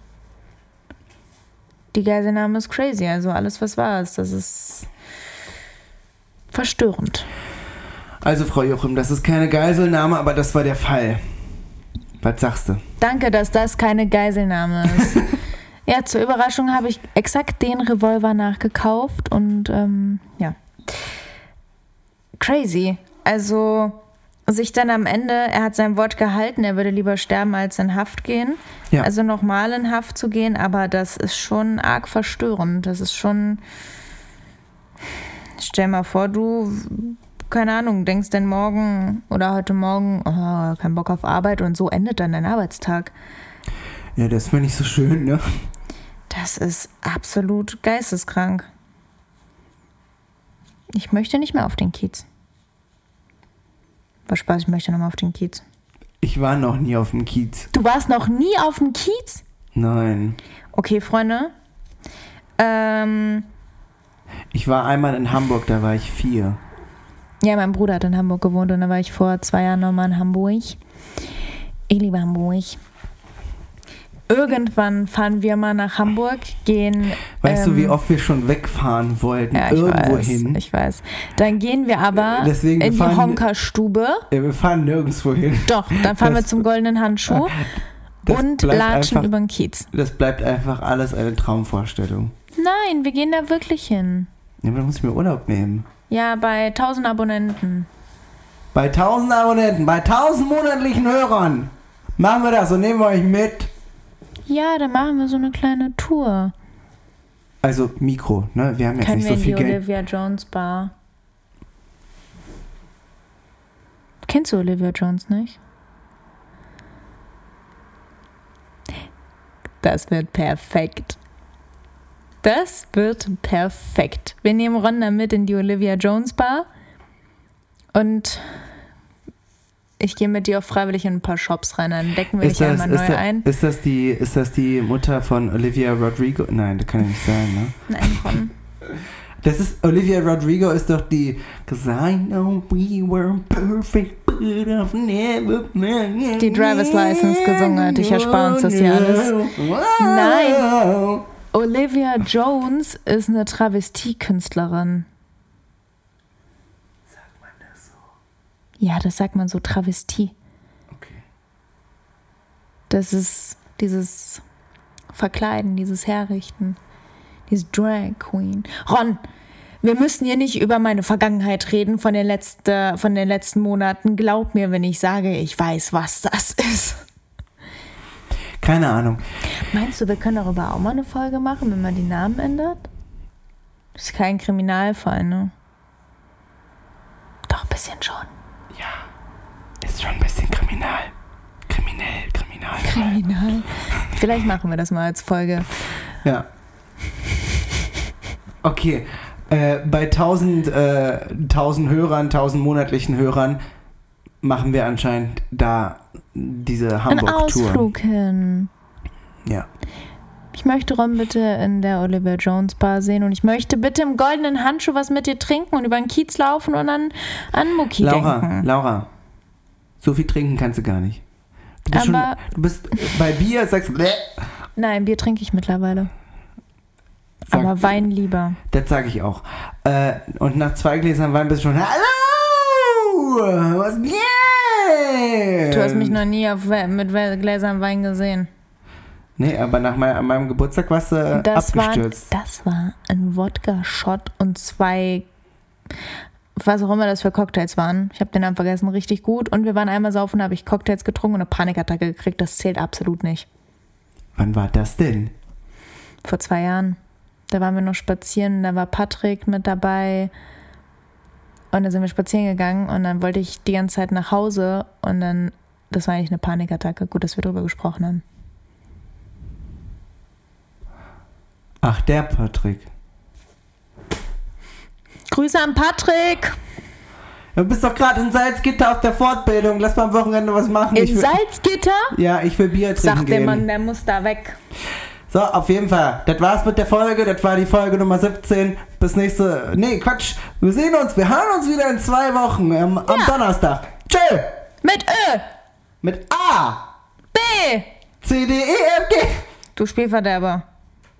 Speaker 2: Die Geiselnahme ist crazy, also alles, was war ist, das ist verstörend.
Speaker 1: Also, Frau Jochim, das ist keine Geiselnahme, aber das war der Fall. Was sagst du?
Speaker 2: Danke, dass das keine Geiselnahme ist. Ja, zur Überraschung habe ich exakt den Revolver nachgekauft und ähm, ja. Crazy. Also sich dann am Ende, er hat sein Wort gehalten, er würde lieber sterben als in Haft gehen.
Speaker 1: Ja.
Speaker 2: Also nochmal in Haft zu gehen, aber das ist schon arg verstörend. Das ist schon, stell mal vor, du, keine Ahnung, denkst denn morgen oder heute Morgen, oh, kein Bock auf Arbeit und so endet dann dein Arbeitstag.
Speaker 1: Ja, das wäre nicht so schön, ne?
Speaker 2: Das ist absolut geisteskrank. Ich möchte nicht mehr auf den Kiez. Was Spaß, ich möchte nochmal auf den Kiez.
Speaker 1: Ich war noch nie auf dem Kiez.
Speaker 2: Du warst noch nie auf dem Kiez?
Speaker 1: Nein.
Speaker 2: Okay, Freunde. Ähm,
Speaker 1: Ich war einmal in Hamburg, da war ich vier.
Speaker 2: Ja, mein Bruder hat in Hamburg gewohnt und da war ich vor zwei Jahren nochmal in Hamburg. Ich liebe Hamburg. Irgendwann fahren wir mal nach Hamburg, gehen...
Speaker 1: Weißt
Speaker 2: ähm,
Speaker 1: du, wie oft wir schon wegfahren wollten?
Speaker 2: ja, ich
Speaker 1: irgendwo
Speaker 2: weiß,
Speaker 1: hin.
Speaker 2: ich weiß. Dann gehen wir aber
Speaker 1: Deswegen
Speaker 2: in die
Speaker 1: fahren-
Speaker 2: Honkerstube.
Speaker 1: Ja, wir fahren nirgendwo hin.
Speaker 2: Doch, dann fahren
Speaker 1: Das-
Speaker 2: wir zum Goldenen Handschuh
Speaker 1: Das
Speaker 2: und
Speaker 1: bleibt
Speaker 2: latschen
Speaker 1: einfach-
Speaker 2: über den Kiez.
Speaker 1: Das bleibt einfach alles eine Traumvorstellung.
Speaker 2: Nein, wir gehen da wirklich hin.
Speaker 1: Ja, aber dann muss ich mir Urlaub nehmen.
Speaker 2: Ja, bei tausend Abonnenten.
Speaker 1: Bei tausend Abonnenten, bei tausend monatlichen Hörern machen wir das und nehmen wir euch mit.
Speaker 2: Ja, dann machen wir so eine kleine Tour.
Speaker 1: Also Mikro, ne? Wir haben jetzt
Speaker 2: Können
Speaker 1: nicht
Speaker 2: wir
Speaker 1: so
Speaker 2: in
Speaker 1: viel
Speaker 2: die
Speaker 1: Geld.
Speaker 2: Olivia Jones Bar. Kennst du Olivia Jones nicht? Das wird perfekt. Das wird perfekt. Wir nehmen Ron mit in die Olivia Jones Bar und ich gehe mit dir auch freiwillig in ein paar Shops rein, dann decken wir
Speaker 1: Ist
Speaker 2: dich
Speaker 1: das,
Speaker 2: einmal
Speaker 1: ist,
Speaker 2: neu
Speaker 1: das,
Speaker 2: ein.
Speaker 1: ist, das die, ist das die Mutter von Olivia Rodrigo? Nein, das kann ja nicht sein, ne?
Speaker 2: Nein, Ron.
Speaker 1: Das ist, Olivia Rodrigo ist doch die Cause I know we were perfect, but I've never met
Speaker 2: Die Driver's License gesungen hat. Ich erspare uns das hier alles. Nein. Olivia Jones ist eine Travestiekünstlerin.
Speaker 1: Sagt man das so?
Speaker 2: Ja, das sagt man so, Travestie.
Speaker 1: Okay.
Speaker 2: Das ist dieses Verkleiden, dieses Herrichten, dieses Drag Queen. Ron, wir müssen hier nicht über meine Vergangenheit reden von den, letzte, von den letzten Monaten. Glaub mir, wenn ich sage, ich weiß, was das ist.
Speaker 1: Keine Ahnung.
Speaker 2: Meinst du, wir können darüber auch mal eine Folge machen, wenn man die Namen ändert? Das ist kein Kriminalfall, ne? Doch, ein bisschen schon.
Speaker 1: Ja, ist schon ein bisschen kriminal. Kriminell, kriminal.
Speaker 2: Kriminal. Vielleicht machen wir das mal als Folge.
Speaker 1: Ja. Okay, äh, bei tausend, äh, tausend Hörern, tausend monatlichen Hörern machen wir anscheinend da diese
Speaker 2: Ein
Speaker 1: Hamburg-Tour.
Speaker 2: Ausflug hin.
Speaker 1: Ja.
Speaker 2: Ich möchte Ron bitte in der Olivia Jones Bar sehen und ich möchte bitte im Goldenen Handschuh was mit dir trinken und über den Kiez laufen und an, an Mucki
Speaker 1: Laura,
Speaker 2: denken.
Speaker 1: Laura, so viel trinken kannst du gar nicht. Du bist,
Speaker 2: Aber-
Speaker 1: schon, du bist bei Bier, sagst du, "Bäh."
Speaker 2: Nein, Bier trinke ich mittlerweile.
Speaker 1: Sag-
Speaker 2: Aber Wein lieber.
Speaker 1: Das sage ich auch. Äh, und nach zwei Gläsern Wein bist du schon, hallo, was geht?
Speaker 2: Du hast mich noch nie auf, We- mit We- Gläsern Wein gesehen.
Speaker 1: Nee, aber nach mein, an meinem Geburtstag warst du
Speaker 2: Das war,
Speaker 1: abgestürzt.
Speaker 2: das war ein Wodka-Shot und zwei, was auch immer das für Cocktails waren. Ich habe den Namen vergessen, richtig gut. Und wir waren einmal saufen, da habe ich Cocktails getrunken und eine Panikattacke gekriegt. Das zählt absolut nicht.
Speaker 1: Wann war das denn?
Speaker 2: Vor zwei Jahren. Da waren wir noch spazieren, da war Patrick mit dabei. Und dann sind wir spazieren gegangen und dann wollte ich die ganze Zeit nach Hause und dann, das war eigentlich eine Panikattacke. Gut, dass wir drüber gesprochen haben.
Speaker 1: Ach, der Patrick.
Speaker 2: Grüße an Patrick!
Speaker 1: Du bist doch gerade in Salzgitter auf der Fortbildung. Lass mal am Wochenende was machen.
Speaker 2: In
Speaker 1: Ich will,
Speaker 2: Salzgitter?
Speaker 1: ja, ich will Bier trinken
Speaker 2: Sagt der
Speaker 1: gehen.
Speaker 2: Mann, der muss da weg.
Speaker 1: So, auf jeden Fall. Das war's mit der Folge. Das war die Folge Nummer siebzehn. Bis nächste... Nee, Quatsch. Wir sehen uns. Wir hören uns wieder in zwei Wochen. Ähm, am
Speaker 2: Ja.
Speaker 1: Donnerstag. Tschö.
Speaker 2: Mit Ö!
Speaker 1: Mit A.
Speaker 2: B!
Speaker 1: C, D, E, F, G.
Speaker 2: Du Spielverderber.